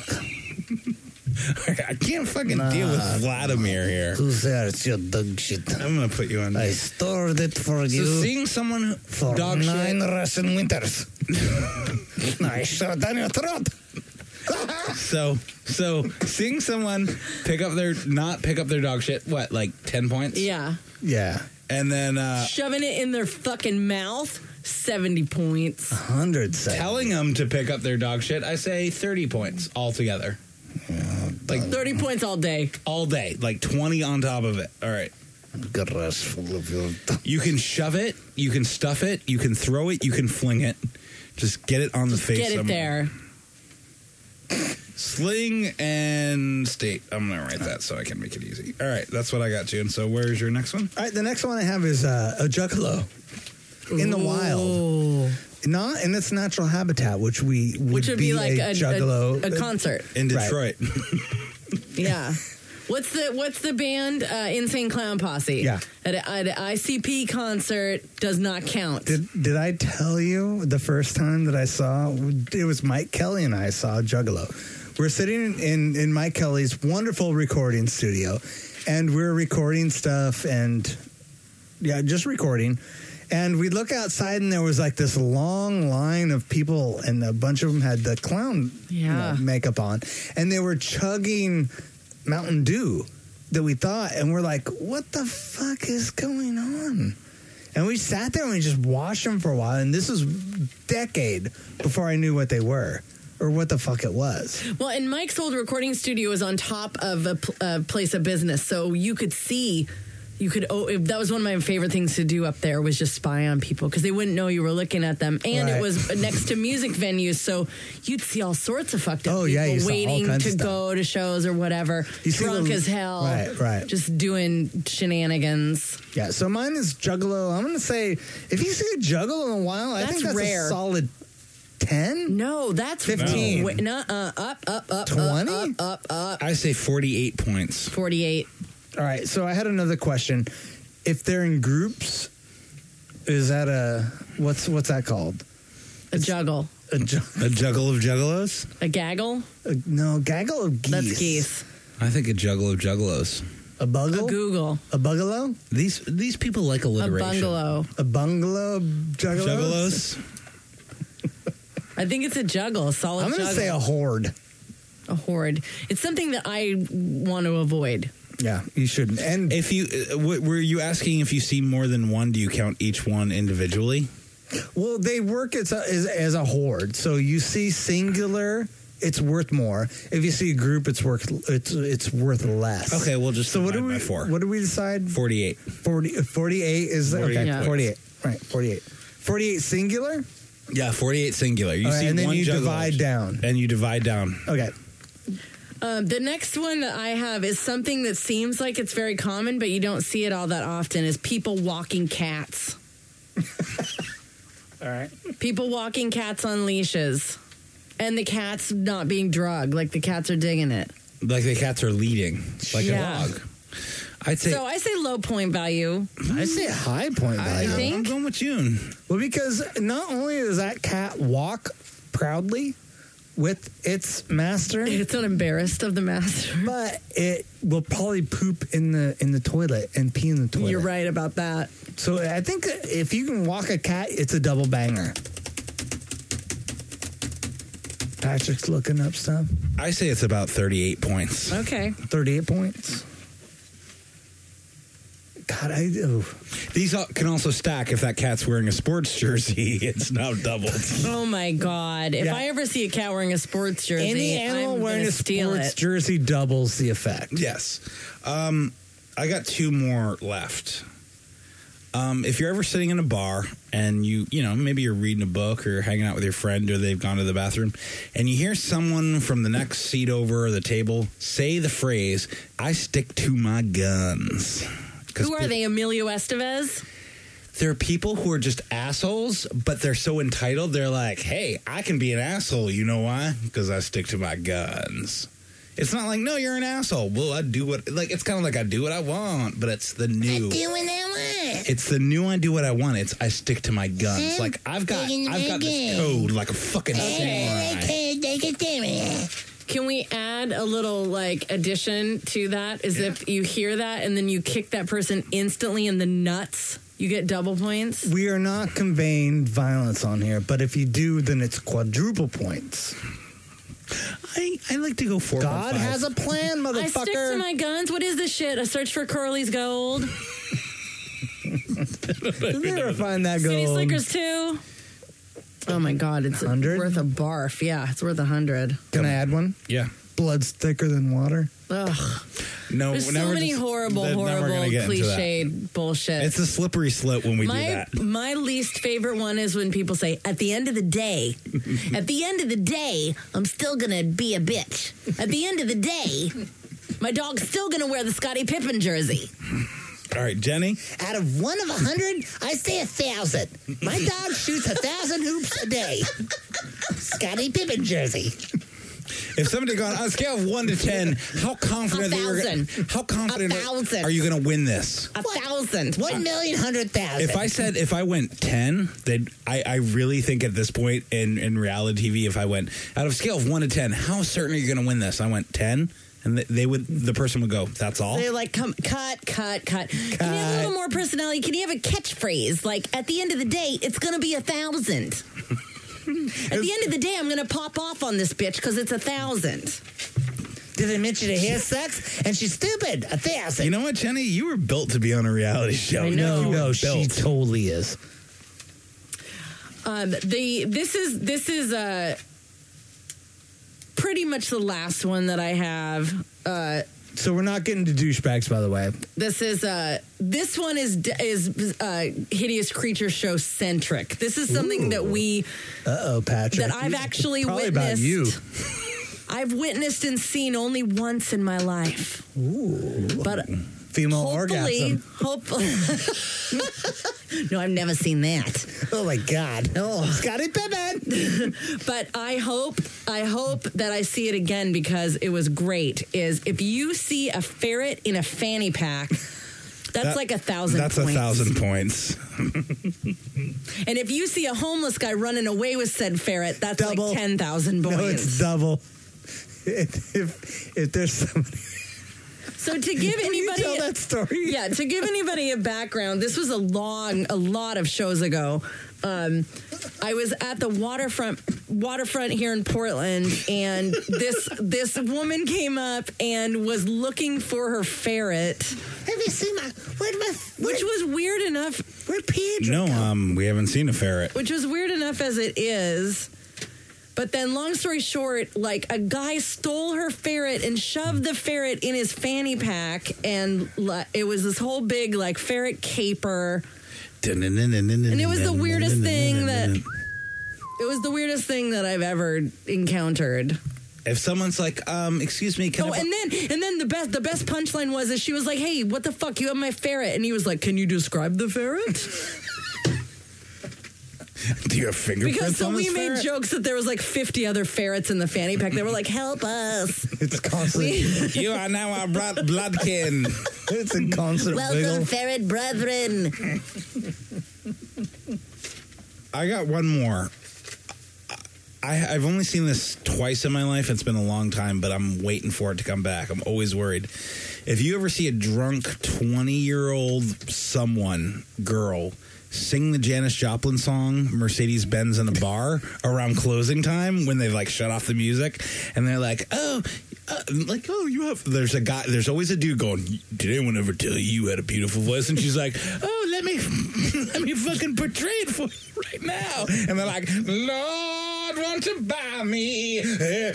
[SPEAKER 5] I can't fucking deal with Vladimir here.
[SPEAKER 3] Who's there? It's your dog shit.
[SPEAKER 5] I'm gonna put you on.
[SPEAKER 3] I stored it for
[SPEAKER 5] So
[SPEAKER 3] you
[SPEAKER 5] seeing someone
[SPEAKER 3] for
[SPEAKER 5] dog
[SPEAKER 3] 9
[SPEAKER 5] shit.
[SPEAKER 3] Russian winters. I shot down your throat.
[SPEAKER 5] So seeing someone not pick up their dog shit. What, like 10 points?
[SPEAKER 4] Yeah.
[SPEAKER 3] Yeah.
[SPEAKER 5] And then
[SPEAKER 4] Shoving it in their fucking mouth, 70 points.
[SPEAKER 3] 100 seconds.
[SPEAKER 5] telling them to pick up their dog shit, I say 30 points altogether. Like
[SPEAKER 4] 30 points all day.
[SPEAKER 5] all day, like 20 on top of it. All right.
[SPEAKER 3] Grass full of your dog.
[SPEAKER 5] You can shove it, you can stuff it, you can throw it, you can fling it. Just get it on the face.
[SPEAKER 4] Get it
[SPEAKER 5] somewhere.
[SPEAKER 4] there.
[SPEAKER 5] Sling and state. I'm going to write that so I can make it easy. All right, that's what I got, June. So where's your next one?
[SPEAKER 3] All right, the next one I have is a juggalo in the wild.
[SPEAKER 4] Ooh.
[SPEAKER 3] Not in its natural habitat, which would
[SPEAKER 4] Which would be like
[SPEAKER 3] a juggalo.
[SPEAKER 4] a concert.
[SPEAKER 5] In
[SPEAKER 3] Right.
[SPEAKER 5] Detroit.
[SPEAKER 4] Yeah. What's the band? Insane Clown Posse.
[SPEAKER 3] Yeah.
[SPEAKER 4] At an ICP concert does not count.
[SPEAKER 3] Did I tell you the first time that I saw, it was Mike Kelly and I saw Juggalo. We're sitting in Mike Kelly's wonderful recording studio, and we're recording stuff and, just recording. And we look outside, and there was like this long line of people, and a bunch of them had the clown makeup on. And they were chugging Mountain Dew that we thought, and we're like, what the fuck is going on? And we sat there and we just watched them for a while, and this was a decade before I knew what they were or what the fuck it was.
[SPEAKER 4] Well, and Mike's old recording studio was on top of a place of business, so you could see... that was one of my favorite things to do up there, was just spy on people because they wouldn't know you were looking at them. And It was next to music venues, so you'd see all sorts of fucked up people waiting to go to shows or whatever, drunk as hell.
[SPEAKER 3] Right.
[SPEAKER 4] Just doing shenanigans.
[SPEAKER 3] Yeah, so mine is Juggalo. I'm going to say, if you see a Juggalo in a while, I think that's rare. A solid 10?
[SPEAKER 4] No, that's
[SPEAKER 3] 15.
[SPEAKER 4] Up.
[SPEAKER 3] 20?
[SPEAKER 4] Up.
[SPEAKER 5] I say 48 points.
[SPEAKER 4] 48.
[SPEAKER 3] All right, so I had another question. If they're in groups, is that what's that called?
[SPEAKER 4] A juggle.
[SPEAKER 5] A juggle of juggalos?
[SPEAKER 4] A gaggle?
[SPEAKER 3] No, gaggle of geese.
[SPEAKER 4] That's geese.
[SPEAKER 5] I think a juggle of juggalos.
[SPEAKER 3] A buggle?
[SPEAKER 4] A Google.
[SPEAKER 3] A bungalow?
[SPEAKER 5] These people like alliteration.
[SPEAKER 4] A bungalow.
[SPEAKER 3] A bungalow of juggalos?
[SPEAKER 4] I think it's a juggle, a solid
[SPEAKER 3] I'm going to say a horde.
[SPEAKER 4] A horde. It's something that I want to avoid.
[SPEAKER 3] Yeah, you shouldn't. And
[SPEAKER 5] if you were you asking if you see more than one, do you count each one individually?
[SPEAKER 3] Well, they work as a horde. So you see singular, it's worth more. If you see a group, it's worth less.
[SPEAKER 5] Okay, we'll just
[SPEAKER 3] divide
[SPEAKER 5] by 4.
[SPEAKER 3] What do we decide?
[SPEAKER 5] 48.
[SPEAKER 3] 48 is
[SPEAKER 5] 48.
[SPEAKER 3] Okay.
[SPEAKER 4] Yeah.
[SPEAKER 3] 48. Right, 48. 48 singular?
[SPEAKER 5] Yeah, 48 singular. You see
[SPEAKER 3] and then
[SPEAKER 5] one
[SPEAKER 3] you
[SPEAKER 5] juggalo,
[SPEAKER 3] divide down.
[SPEAKER 5] And you divide down.
[SPEAKER 3] Okay.
[SPEAKER 4] The next one that I have is something that seems like it's very common, but you don't see it all that often, is people walking cats.
[SPEAKER 3] All right.
[SPEAKER 4] People walking cats on leashes. And the cats not being drugged, like the cats are digging it.
[SPEAKER 5] Like the cats are leading, like a dog.
[SPEAKER 4] I say low point value.
[SPEAKER 3] I say high point value.
[SPEAKER 4] You think?
[SPEAKER 5] I'm going with June.
[SPEAKER 3] Well, because not only does that cat walk proudly with its master,
[SPEAKER 4] It's not embarrassed of the master.
[SPEAKER 3] but it will probably poop in the toilet and pee in the toilet.
[SPEAKER 4] You're right about that.
[SPEAKER 3] So I think if you can walk a cat, it's a double banger. Patrick's looking up stuff.
[SPEAKER 5] I say it's about 38 points.
[SPEAKER 4] Okay.
[SPEAKER 3] 38 points. God,
[SPEAKER 5] These can also stack if that cat's wearing a sports jersey. It's now doubled.
[SPEAKER 4] Oh my God! If
[SPEAKER 3] Yeah.
[SPEAKER 4] I ever see a cat wearing a sports jersey,
[SPEAKER 3] any animal
[SPEAKER 4] I'm
[SPEAKER 3] wearing
[SPEAKER 4] gonna
[SPEAKER 3] a
[SPEAKER 4] steal
[SPEAKER 3] sports
[SPEAKER 4] it.
[SPEAKER 3] jersey doubles the effect.
[SPEAKER 5] Yes. I got 2 more left. If you're ever sitting in a bar and you maybe you're reading a book or hanging out with your friend or they've gone to the bathroom and you hear someone from the next seat over or the table say the phrase, "I stick to my guns."
[SPEAKER 4] Who are they? Emilio Estevez?
[SPEAKER 5] There are people who are just assholes, but they're so entitled. They're like, "Hey, I can be an asshole. You know why? Because I stick to my guns." It's not like, "No, you're an asshole." Well, I do what it's kind of like I do what I want, but it's the new.
[SPEAKER 6] I do what I want.
[SPEAKER 5] It's the new I do what I want. It's I stick to my guns. Like I've got this code like a fucking samurai.
[SPEAKER 4] Can we add a little addition to that? Is if you hear that and then you kick that person instantly in the nuts, you get double points?
[SPEAKER 3] We are not conveying violence on here, but if you do, then it's quadruple points.
[SPEAKER 5] I like to go 4.5.
[SPEAKER 3] God has a plan, motherfucker.
[SPEAKER 4] I stick to my guns. What is this shit? A search for Curly's gold?
[SPEAKER 3] Did they ever find that
[SPEAKER 4] City
[SPEAKER 3] gold?
[SPEAKER 4] Slickers 2? Oh my God, it's
[SPEAKER 3] 100?
[SPEAKER 4] worth a barf. Yeah, it's worth 100.
[SPEAKER 3] Can I add one?
[SPEAKER 5] Yeah.
[SPEAKER 3] Blood's thicker than water.
[SPEAKER 4] Ugh.
[SPEAKER 5] No,
[SPEAKER 4] There's so many horrible cliched bullshit.
[SPEAKER 5] It's a slippery slope when we do
[SPEAKER 4] my,
[SPEAKER 5] that.
[SPEAKER 4] My least favorite one is when people say, at the end of the day, I'm still going to be a bitch. At the end of the day, my dog's still going to wear the Scottie Pippen jersey.
[SPEAKER 5] All right, Jenny.
[SPEAKER 6] Out of 1 of 100, I say 1,000. My dog shoots 1,000 hoops a day. Scottie Pippen jersey.
[SPEAKER 5] If somebody gone on a scale of 1 to 10, how confident are you
[SPEAKER 4] 1,000.
[SPEAKER 5] are you going to win this?
[SPEAKER 4] 1,000.
[SPEAKER 6] 1,100,000.
[SPEAKER 5] If I went 10, then I really think at this point in reality TV, if I went out of a scale of 1 to 10, how certain are you going to win this? I went 10. And the person would go, that's all?
[SPEAKER 4] They're like, cut. Can you have a little more personality? Can you have a catchphrase? Like, at the end of the day, it's going to be 1,000. At the end of the day, I'm going to pop off on this bitch because it's 1,000.
[SPEAKER 6] Did I mention her hair sucks? And she's stupid. 1,000.
[SPEAKER 5] You know what, Jenny? You were built to be on a reality show.
[SPEAKER 4] I know.
[SPEAKER 5] You were
[SPEAKER 3] No, she
[SPEAKER 5] built.
[SPEAKER 3] totally is.
[SPEAKER 4] This is pretty much the last one that I have.
[SPEAKER 3] So we're not getting to douchebags, by the way.
[SPEAKER 4] This one is Hideous Creature Show centric. This is something that
[SPEAKER 3] Patrick.
[SPEAKER 4] that I've actually
[SPEAKER 3] Probably
[SPEAKER 4] witnessed.
[SPEAKER 3] about you.
[SPEAKER 4] I've witnessed and seen only once in my life.
[SPEAKER 3] Ooh.
[SPEAKER 4] But
[SPEAKER 3] Female
[SPEAKER 4] hopefully,
[SPEAKER 3] orgasm.
[SPEAKER 4] no, I've never seen that.
[SPEAKER 6] Oh, my God.
[SPEAKER 3] Oh, Scotty Pippen.
[SPEAKER 4] But I hope that I see it again because it was great. Is if you see a ferret in a fanny pack, that's like 1,000 points.
[SPEAKER 5] That's 1,000 points.
[SPEAKER 4] And if you see a homeless guy running away with said ferret, that's
[SPEAKER 3] Double.
[SPEAKER 4] like 10,000 points.
[SPEAKER 3] No, it's double. If there's somebody...
[SPEAKER 4] So to give
[SPEAKER 3] Will you
[SPEAKER 4] anybody
[SPEAKER 3] tell that story?
[SPEAKER 4] Yeah, to give anybody a background, this was a lot of shows ago. I was at the waterfront here in Portland, and this woman came up and was looking for her ferret,
[SPEAKER 6] Have you seen
[SPEAKER 4] which was weird enough.
[SPEAKER 6] Where'd Pedro
[SPEAKER 5] No,
[SPEAKER 6] go?
[SPEAKER 5] we haven't seen a ferret.
[SPEAKER 4] Which was weird enough as it is. But then, long story short, like a guy stole her ferret and shoved the ferret in his fanny pack, and it was this whole big like ferret caper. And it was the weirdest thing that I've ever encountered.
[SPEAKER 5] If someone's like, excuse me, can I...
[SPEAKER 4] And then the best punchline was that she was like, "Hey, what the fuck? You have my ferret," and he was like, "Can you describe the ferret?"
[SPEAKER 5] Do you have fingerprints
[SPEAKER 4] Because so
[SPEAKER 5] on this
[SPEAKER 4] we made
[SPEAKER 5] ferret?
[SPEAKER 4] jokes that there was like 50 other ferrets in the fanny pack. They were like, "Help us!"
[SPEAKER 3] It's constantly...
[SPEAKER 5] You are now our bloodkin.
[SPEAKER 3] It's a constant
[SPEAKER 6] Welcome,
[SPEAKER 3] wiggle.
[SPEAKER 6] ferret brethren.
[SPEAKER 5] I got one more. I've only seen this twice in my life. It's been a long time, but I'm waiting for it to come back. I'm always worried. If you ever see a drunk 20-year-old girl sing the Janis Joplin song Mercedes-Benz in a bar around closing time when they've like shut off the music, and they're like, you have, there's always a dude going, "Did anyone ever tell you had a beautiful voice?" And she's like, "Oh, let me fucking portray it for you right now." And they're like, "Lord, won't you buy me a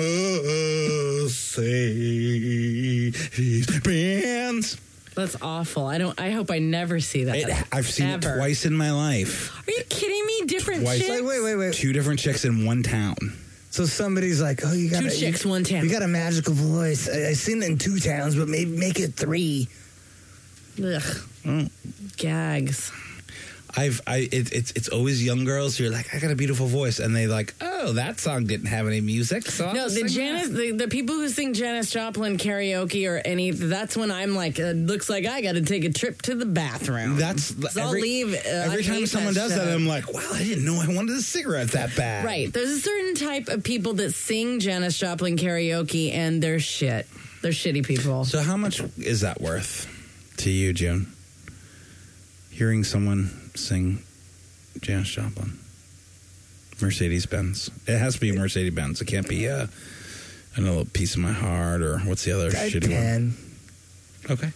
[SPEAKER 5] Mercedes-Benz?"
[SPEAKER 4] That's awful. I hope I never see that.
[SPEAKER 5] I've seen it twice in my life.
[SPEAKER 4] Are you kidding me? Different
[SPEAKER 5] Twice.
[SPEAKER 4] chicks?
[SPEAKER 3] Wait.
[SPEAKER 5] Two different chicks in one town.
[SPEAKER 3] So somebody's like, "Oh, you got
[SPEAKER 4] Two chicks, one town.
[SPEAKER 3] You got a magical voice. I've seen it in 2 towns, but maybe make it 3."
[SPEAKER 4] Ugh. Gags.
[SPEAKER 5] It's always young girls who are like, "I got a beautiful voice," and they like, "Oh, that song didn't have any music." So
[SPEAKER 4] No,
[SPEAKER 5] I'll
[SPEAKER 4] the
[SPEAKER 5] sing
[SPEAKER 4] Janis, the people who sing Janis Joplin karaoke or any, that's when I'm like, looks like I got to take a trip to the bathroom.
[SPEAKER 5] That's
[SPEAKER 4] So I'll leave.
[SPEAKER 5] every
[SPEAKER 4] I
[SPEAKER 5] time
[SPEAKER 4] hate
[SPEAKER 5] someone does
[SPEAKER 4] shit.
[SPEAKER 5] that, I'm like, "Wow, I didn't know I wanted a cigarette that bad."
[SPEAKER 4] Right. There's a certain type of people that sing Janis Joplin karaoke, and they're shit. They're shitty people.
[SPEAKER 5] So how much is that worth to you, June? Hearing someone sing Janis Joplin, Mercedes-Benz. It has to be Mercedes-Benz. It can't be a little piece of my heart, or what's the other shitty
[SPEAKER 3] 10.
[SPEAKER 5] one? Okay.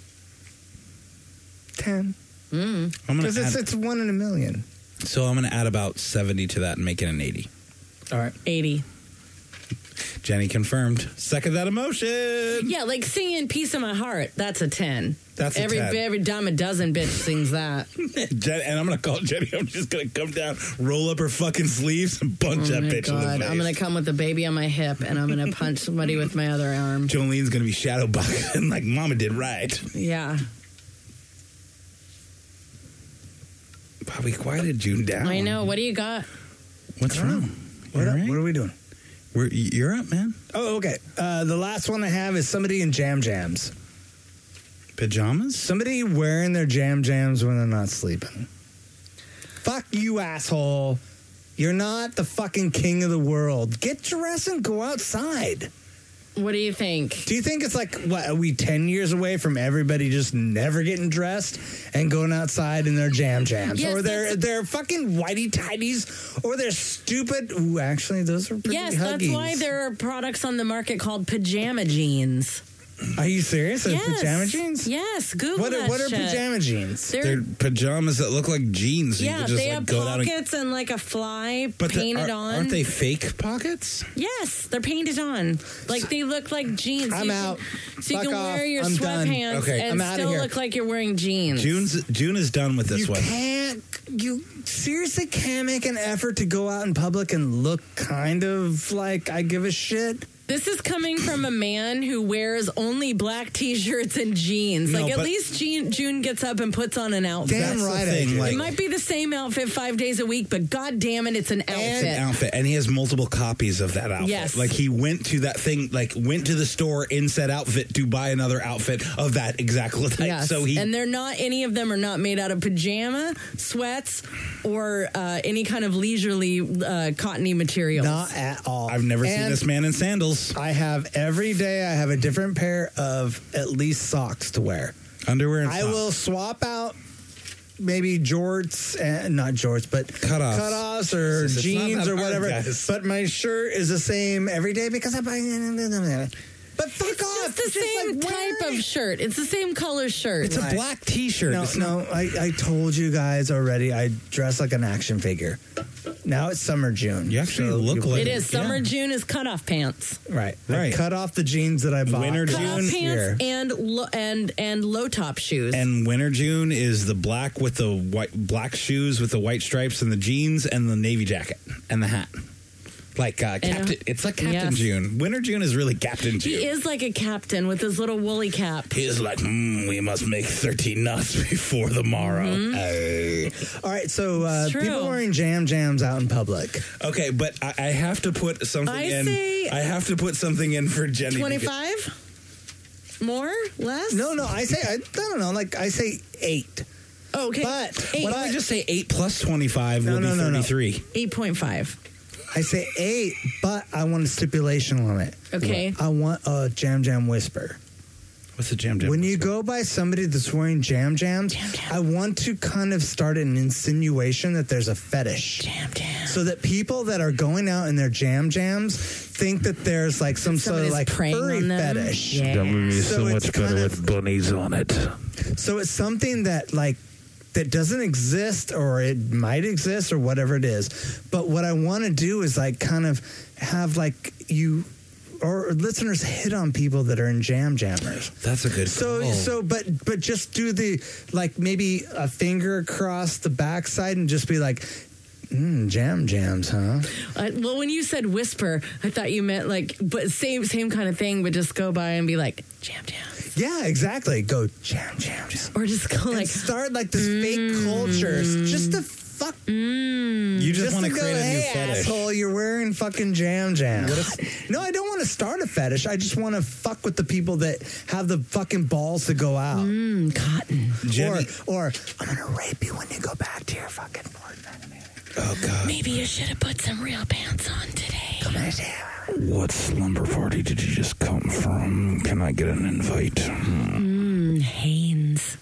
[SPEAKER 3] 10.
[SPEAKER 5] I'm gonna
[SPEAKER 3] Because
[SPEAKER 5] add,
[SPEAKER 3] it's 1 in a million.
[SPEAKER 5] so I'm going to add about 70 to that and make it an 80.
[SPEAKER 3] All right.
[SPEAKER 4] 80.
[SPEAKER 5] Jenny confirmed. Second that emotion.
[SPEAKER 4] Yeah, like singing "Piece of My Heart." That's a 10.
[SPEAKER 5] That's a
[SPEAKER 4] every
[SPEAKER 5] 10.
[SPEAKER 4] every dime a dozen bitch sings that.
[SPEAKER 5] And I'm going to call Jenny. I'm just going to come down, roll up her fucking sleeves, and punch that
[SPEAKER 4] Oh my
[SPEAKER 5] bitch in the
[SPEAKER 4] God.
[SPEAKER 5] face.
[SPEAKER 4] I'm gonna come with the baby on my hip, and I'm gonna punch somebody with my other arm.
[SPEAKER 5] Jolene's going to be shadow boxing like Mama did right.
[SPEAKER 4] Yeah,
[SPEAKER 5] Wow, we quieted June down.
[SPEAKER 4] I know. What do you got?
[SPEAKER 5] What's wrong?
[SPEAKER 3] What
[SPEAKER 5] You all right?
[SPEAKER 3] are we doing?
[SPEAKER 5] You're up, man.
[SPEAKER 3] Oh, okay. The last one I have is somebody in jam jams.
[SPEAKER 5] Pajamas?
[SPEAKER 3] Somebody wearing their jam jams when they're not sleeping. Fuck you, asshole. You're not the fucking king of the world. Get dressed and go outside.
[SPEAKER 4] What do you think?
[SPEAKER 3] Do you think it's like, what, are we 10 years away from everybody just never getting dressed and going outside in their jam jams?
[SPEAKER 4] Yes,
[SPEAKER 3] or their fucking whitey tighties, or their stupid, ooh, actually, those are pretty
[SPEAKER 4] Yes,
[SPEAKER 3] huggies.
[SPEAKER 4] that's why there are products on the market called pajama jeans.
[SPEAKER 3] Are you serious? Are
[SPEAKER 4] Yes.
[SPEAKER 3] pajama jeans?
[SPEAKER 4] Yes, Google that
[SPEAKER 3] What are
[SPEAKER 4] shit.
[SPEAKER 3] pajama jeans?
[SPEAKER 5] They're pajamas that look like jeans. So you
[SPEAKER 4] Yeah,
[SPEAKER 5] can just,
[SPEAKER 4] they
[SPEAKER 5] like,
[SPEAKER 4] have
[SPEAKER 5] go down and-
[SPEAKER 4] pockets and like a fly
[SPEAKER 5] But
[SPEAKER 4] painted on.
[SPEAKER 5] aren't they fake pockets?
[SPEAKER 4] Yes, they're painted on. Like they look like jeans.
[SPEAKER 3] I'm out.
[SPEAKER 4] So you
[SPEAKER 3] Fuck
[SPEAKER 4] can
[SPEAKER 3] off.
[SPEAKER 4] wear your
[SPEAKER 3] I'm done.
[SPEAKER 4] sweatpants
[SPEAKER 5] Okay.
[SPEAKER 4] and
[SPEAKER 3] I'm outta
[SPEAKER 4] still
[SPEAKER 3] here.
[SPEAKER 4] look like you're wearing jeans.
[SPEAKER 5] June is done with this
[SPEAKER 3] You
[SPEAKER 5] one.
[SPEAKER 3] you seriously can't make an effort to go out in public and look kind of like I give a shit?
[SPEAKER 4] This is coming from a man who wears only black t-shirts and jeans.
[SPEAKER 5] No,
[SPEAKER 4] Like at
[SPEAKER 5] but-
[SPEAKER 4] least June gets up and puts on an outfit.
[SPEAKER 3] Damn
[SPEAKER 5] That's the
[SPEAKER 3] right,
[SPEAKER 5] thing,
[SPEAKER 3] I do.
[SPEAKER 5] like-
[SPEAKER 4] It might be the same outfit 5 days a week, but god damn it, it's an outfit.
[SPEAKER 5] An outfit, and he has multiple copies of that outfit.
[SPEAKER 4] Yes.
[SPEAKER 5] Like he went to that thing, like went to the store in said outfit to buy another outfit of that exact type.
[SPEAKER 4] Yes.
[SPEAKER 5] So
[SPEAKER 4] and they're not, any of them are not made out of pajama, sweats, or any kind of leisurely cottony materials.
[SPEAKER 3] Not at all.
[SPEAKER 5] I've never seen
[SPEAKER 3] And
[SPEAKER 5] this man in sandals,
[SPEAKER 3] I have every day I have a different pair of at least socks to wear.
[SPEAKER 5] underwear, and
[SPEAKER 3] I
[SPEAKER 5] socks.
[SPEAKER 3] will swap out maybe jorts, not jorts, but cutoffs or
[SPEAKER 5] It's not
[SPEAKER 3] jeans
[SPEAKER 5] that
[SPEAKER 3] or
[SPEAKER 5] hard,
[SPEAKER 3] whatever.
[SPEAKER 5] guys.
[SPEAKER 3] But my shirt is the same every day because I buy. But fuck off!
[SPEAKER 4] It's the same
[SPEAKER 3] like
[SPEAKER 4] type
[SPEAKER 3] wearing-
[SPEAKER 4] of shirt. It's the same color shirt.
[SPEAKER 5] It's a black T-shirt.
[SPEAKER 3] No,
[SPEAKER 5] It's not-
[SPEAKER 3] no, I told you guys already. I dress like an action figure. Now it's summer June.
[SPEAKER 5] You actually look like
[SPEAKER 4] It is. Summer
[SPEAKER 5] yeah.
[SPEAKER 4] June is cutoff pants.
[SPEAKER 3] right.
[SPEAKER 5] Right.
[SPEAKER 3] I cut off the jeans that I bought.
[SPEAKER 5] Winter
[SPEAKER 3] last
[SPEAKER 4] Cutoff
[SPEAKER 5] June
[SPEAKER 3] year.
[SPEAKER 4] pants and low top shoes.
[SPEAKER 5] And winter June is the black with the white black shoes with the white stripes and the jeans and the navy jacket and the hat. Like Captain, it's like Captain
[SPEAKER 4] Yes.
[SPEAKER 5] June. Winter June is really Captain June.
[SPEAKER 4] He is like a captain with his little woolly cap.
[SPEAKER 5] He's like, we must make 13 knots before the morrow.
[SPEAKER 3] All right, so
[SPEAKER 4] It's true.
[SPEAKER 3] people wearing jams out in public.
[SPEAKER 5] Okay, but I have to put something
[SPEAKER 4] I
[SPEAKER 5] in.
[SPEAKER 4] say-
[SPEAKER 5] I have to put something in for Jenny.
[SPEAKER 4] 25? More? Less?
[SPEAKER 3] No, I say I don't know. Like I say 8.
[SPEAKER 4] Oh, okay.
[SPEAKER 3] But
[SPEAKER 4] Eight.
[SPEAKER 5] Why don't we just say 8 plus 25
[SPEAKER 3] No,
[SPEAKER 5] will be
[SPEAKER 3] no, no, no.
[SPEAKER 5] 33?
[SPEAKER 4] 8.5.
[SPEAKER 3] I say 8, but I want a stipulation on it.
[SPEAKER 4] Okay.
[SPEAKER 3] I want a jam whisper.
[SPEAKER 5] What's the jam?
[SPEAKER 3] When you go by somebody that's wearing jams, I want to kind of start an insinuation that there's a fetish.
[SPEAKER 4] Jam.
[SPEAKER 3] So that people that are going out in their jams think that there's like some sort of
[SPEAKER 4] Somebody's
[SPEAKER 3] like
[SPEAKER 4] preying
[SPEAKER 3] furry
[SPEAKER 4] on them.
[SPEAKER 3] fetish.
[SPEAKER 4] Yeah.
[SPEAKER 5] That would be
[SPEAKER 3] So
[SPEAKER 5] so,
[SPEAKER 3] it's
[SPEAKER 5] much
[SPEAKER 3] kind
[SPEAKER 5] better
[SPEAKER 3] of-
[SPEAKER 5] with bunnies on it.
[SPEAKER 3] So it's something that like that doesn't exist, or it might exist, or whatever it is. But what I want to do is like kind of have like you or listeners hit on people that are in jammers.
[SPEAKER 5] That's a good call.
[SPEAKER 3] But just do the like maybe a finger across the backside and just be like, jams, huh?
[SPEAKER 4] Well, when you said whisper, I thought you meant like, but same kind of thing, but just go by and be like, jam.
[SPEAKER 3] Yeah, exactly. Go jams.
[SPEAKER 4] Or just go
[SPEAKER 3] And
[SPEAKER 4] like,
[SPEAKER 3] start like this fake cultures just to fuck.
[SPEAKER 5] You just want
[SPEAKER 3] to
[SPEAKER 5] to
[SPEAKER 3] go,
[SPEAKER 5] create a new
[SPEAKER 3] hey,
[SPEAKER 5] fetish.
[SPEAKER 3] asshole, you're wearing fucking jams. No, I don't want to start a fetish. I just want to fuck with the people that have the fucking balls to go out.
[SPEAKER 4] cotton.
[SPEAKER 5] Jenny-
[SPEAKER 3] Or I'm gonna rape you when you go back to your fucking apartment.
[SPEAKER 5] Oh God!
[SPEAKER 4] Maybe you should have put some real pants on today.
[SPEAKER 5] What slumber party did you just come from? Can I get an invite?
[SPEAKER 4] Hanes.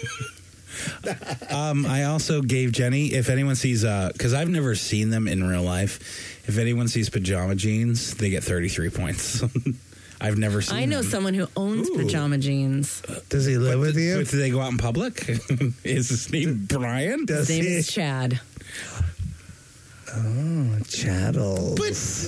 [SPEAKER 5] I also gave Jenny, if anyone sees, because I've never seen them in real life, if anyone sees pajama jeans, they get 33 points. I've never seen
[SPEAKER 4] I know
[SPEAKER 5] them.
[SPEAKER 4] someone who owns
[SPEAKER 5] Ooh.
[SPEAKER 4] pajama jeans.
[SPEAKER 3] Does he live with you?
[SPEAKER 5] Do they go out in public? Is his name Brian?
[SPEAKER 3] Does
[SPEAKER 4] His name
[SPEAKER 3] he?
[SPEAKER 4] is Chad.
[SPEAKER 3] Oh, chattels.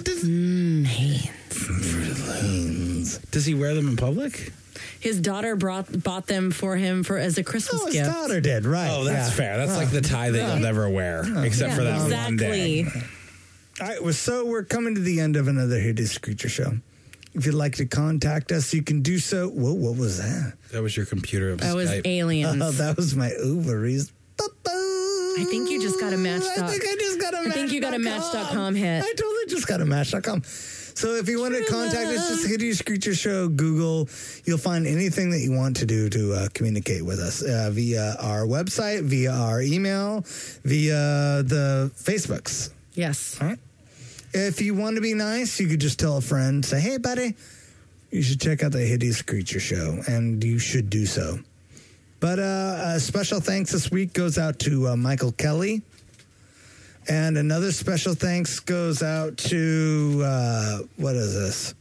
[SPEAKER 4] Hanes.
[SPEAKER 5] Does he wear them in public?
[SPEAKER 4] His daughter bought them for him as a Christmas
[SPEAKER 3] Oh, his
[SPEAKER 4] gift.
[SPEAKER 3] daughter did, right.
[SPEAKER 5] Oh, that's
[SPEAKER 3] yeah.
[SPEAKER 5] fair. That's like the tie that you'll never wear, except for that one day.
[SPEAKER 4] exactly.
[SPEAKER 3] All right, well, so we're coming to the end of another Hideous Creature Show. If you'd like to contact us, you can do so. Whoa, what was that?
[SPEAKER 5] That was your computer of
[SPEAKER 4] That was
[SPEAKER 5] Skype.
[SPEAKER 4] aliens.
[SPEAKER 3] Oh, that was my ovaries.
[SPEAKER 4] I think you just got a Match.
[SPEAKER 3] I think I just got a Match.
[SPEAKER 4] I think you got a Match.com hit.
[SPEAKER 3] I totally just got a Match.com. So if you want to contact us, just Hideous Creature Show, Google. You'll find anything that you want to do to communicate with us via our website, via our email, via the Facebooks.
[SPEAKER 4] Yes.
[SPEAKER 3] All right. If you want to be nice, you could just tell a friend, say, hey, buddy, you should check out the Hideous Creature Show, and you should do so. But a special thanks this week goes out to Michael Kelly. And another special thanks goes out to, what is this?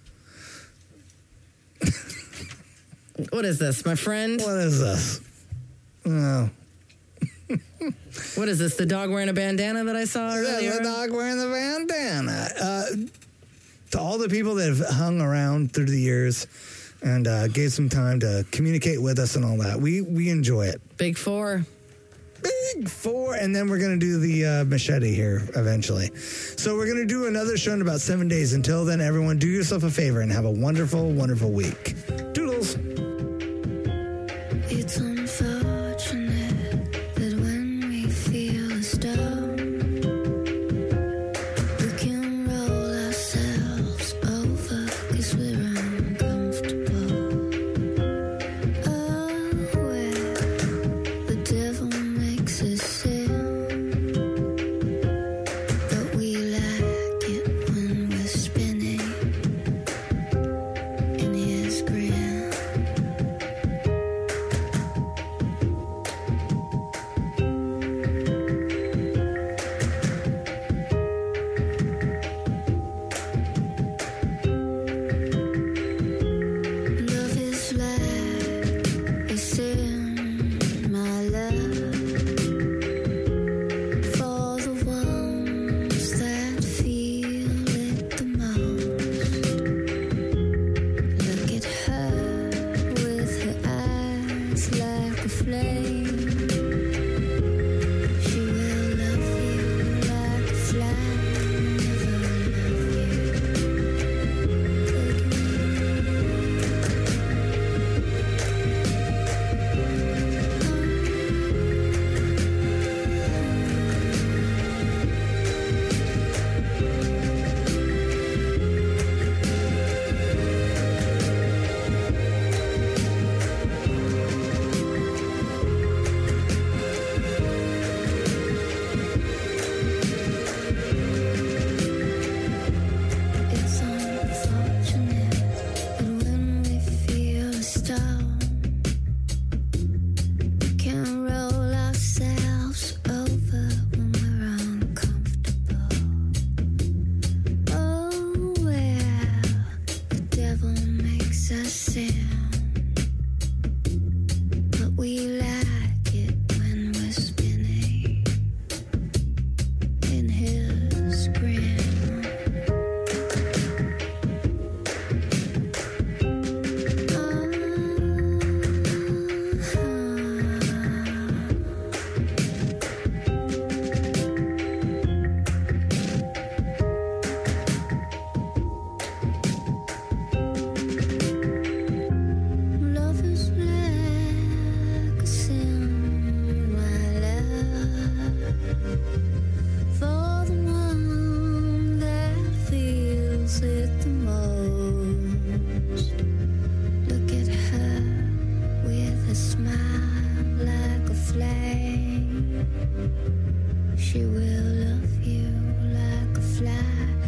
[SPEAKER 4] What is this, my friend?
[SPEAKER 3] What is this? Oh.
[SPEAKER 4] What is this, the dog wearing a bandana that I saw earlier?
[SPEAKER 3] Yeah, the dog wearing the bandana. To all the people that have hung around through the years and gave some time to communicate with us and all that, we enjoy it.
[SPEAKER 4] Big four.
[SPEAKER 3] Big four, and then we're going to do the machete here eventually. So we're going to do another show in about 7 days. Until then, everyone, do yourself a favor and have a wonderful, wonderful week. Toodles.
[SPEAKER 7] It's unfortunate that when we feel a storm, we can roll ourselves over 'cause we're uncomfortable. Oh, where the devil makes us sin, but we like it when we're spinning in his grin. Love is like a sin, my love, for the ones that feel it the most. Look at her with her eyes like a flame. She will love you like a fly, never love you It's unfortunate that when we feel a storm, we can roll ourselves over when we're uncomfortable. Oh, well, the devil makes us sin, but we like it when we're spinning in his grin. Love is like a sin, my love, for the one that feels it the most. Look at her with a smile like a flame. She will love you like a fly,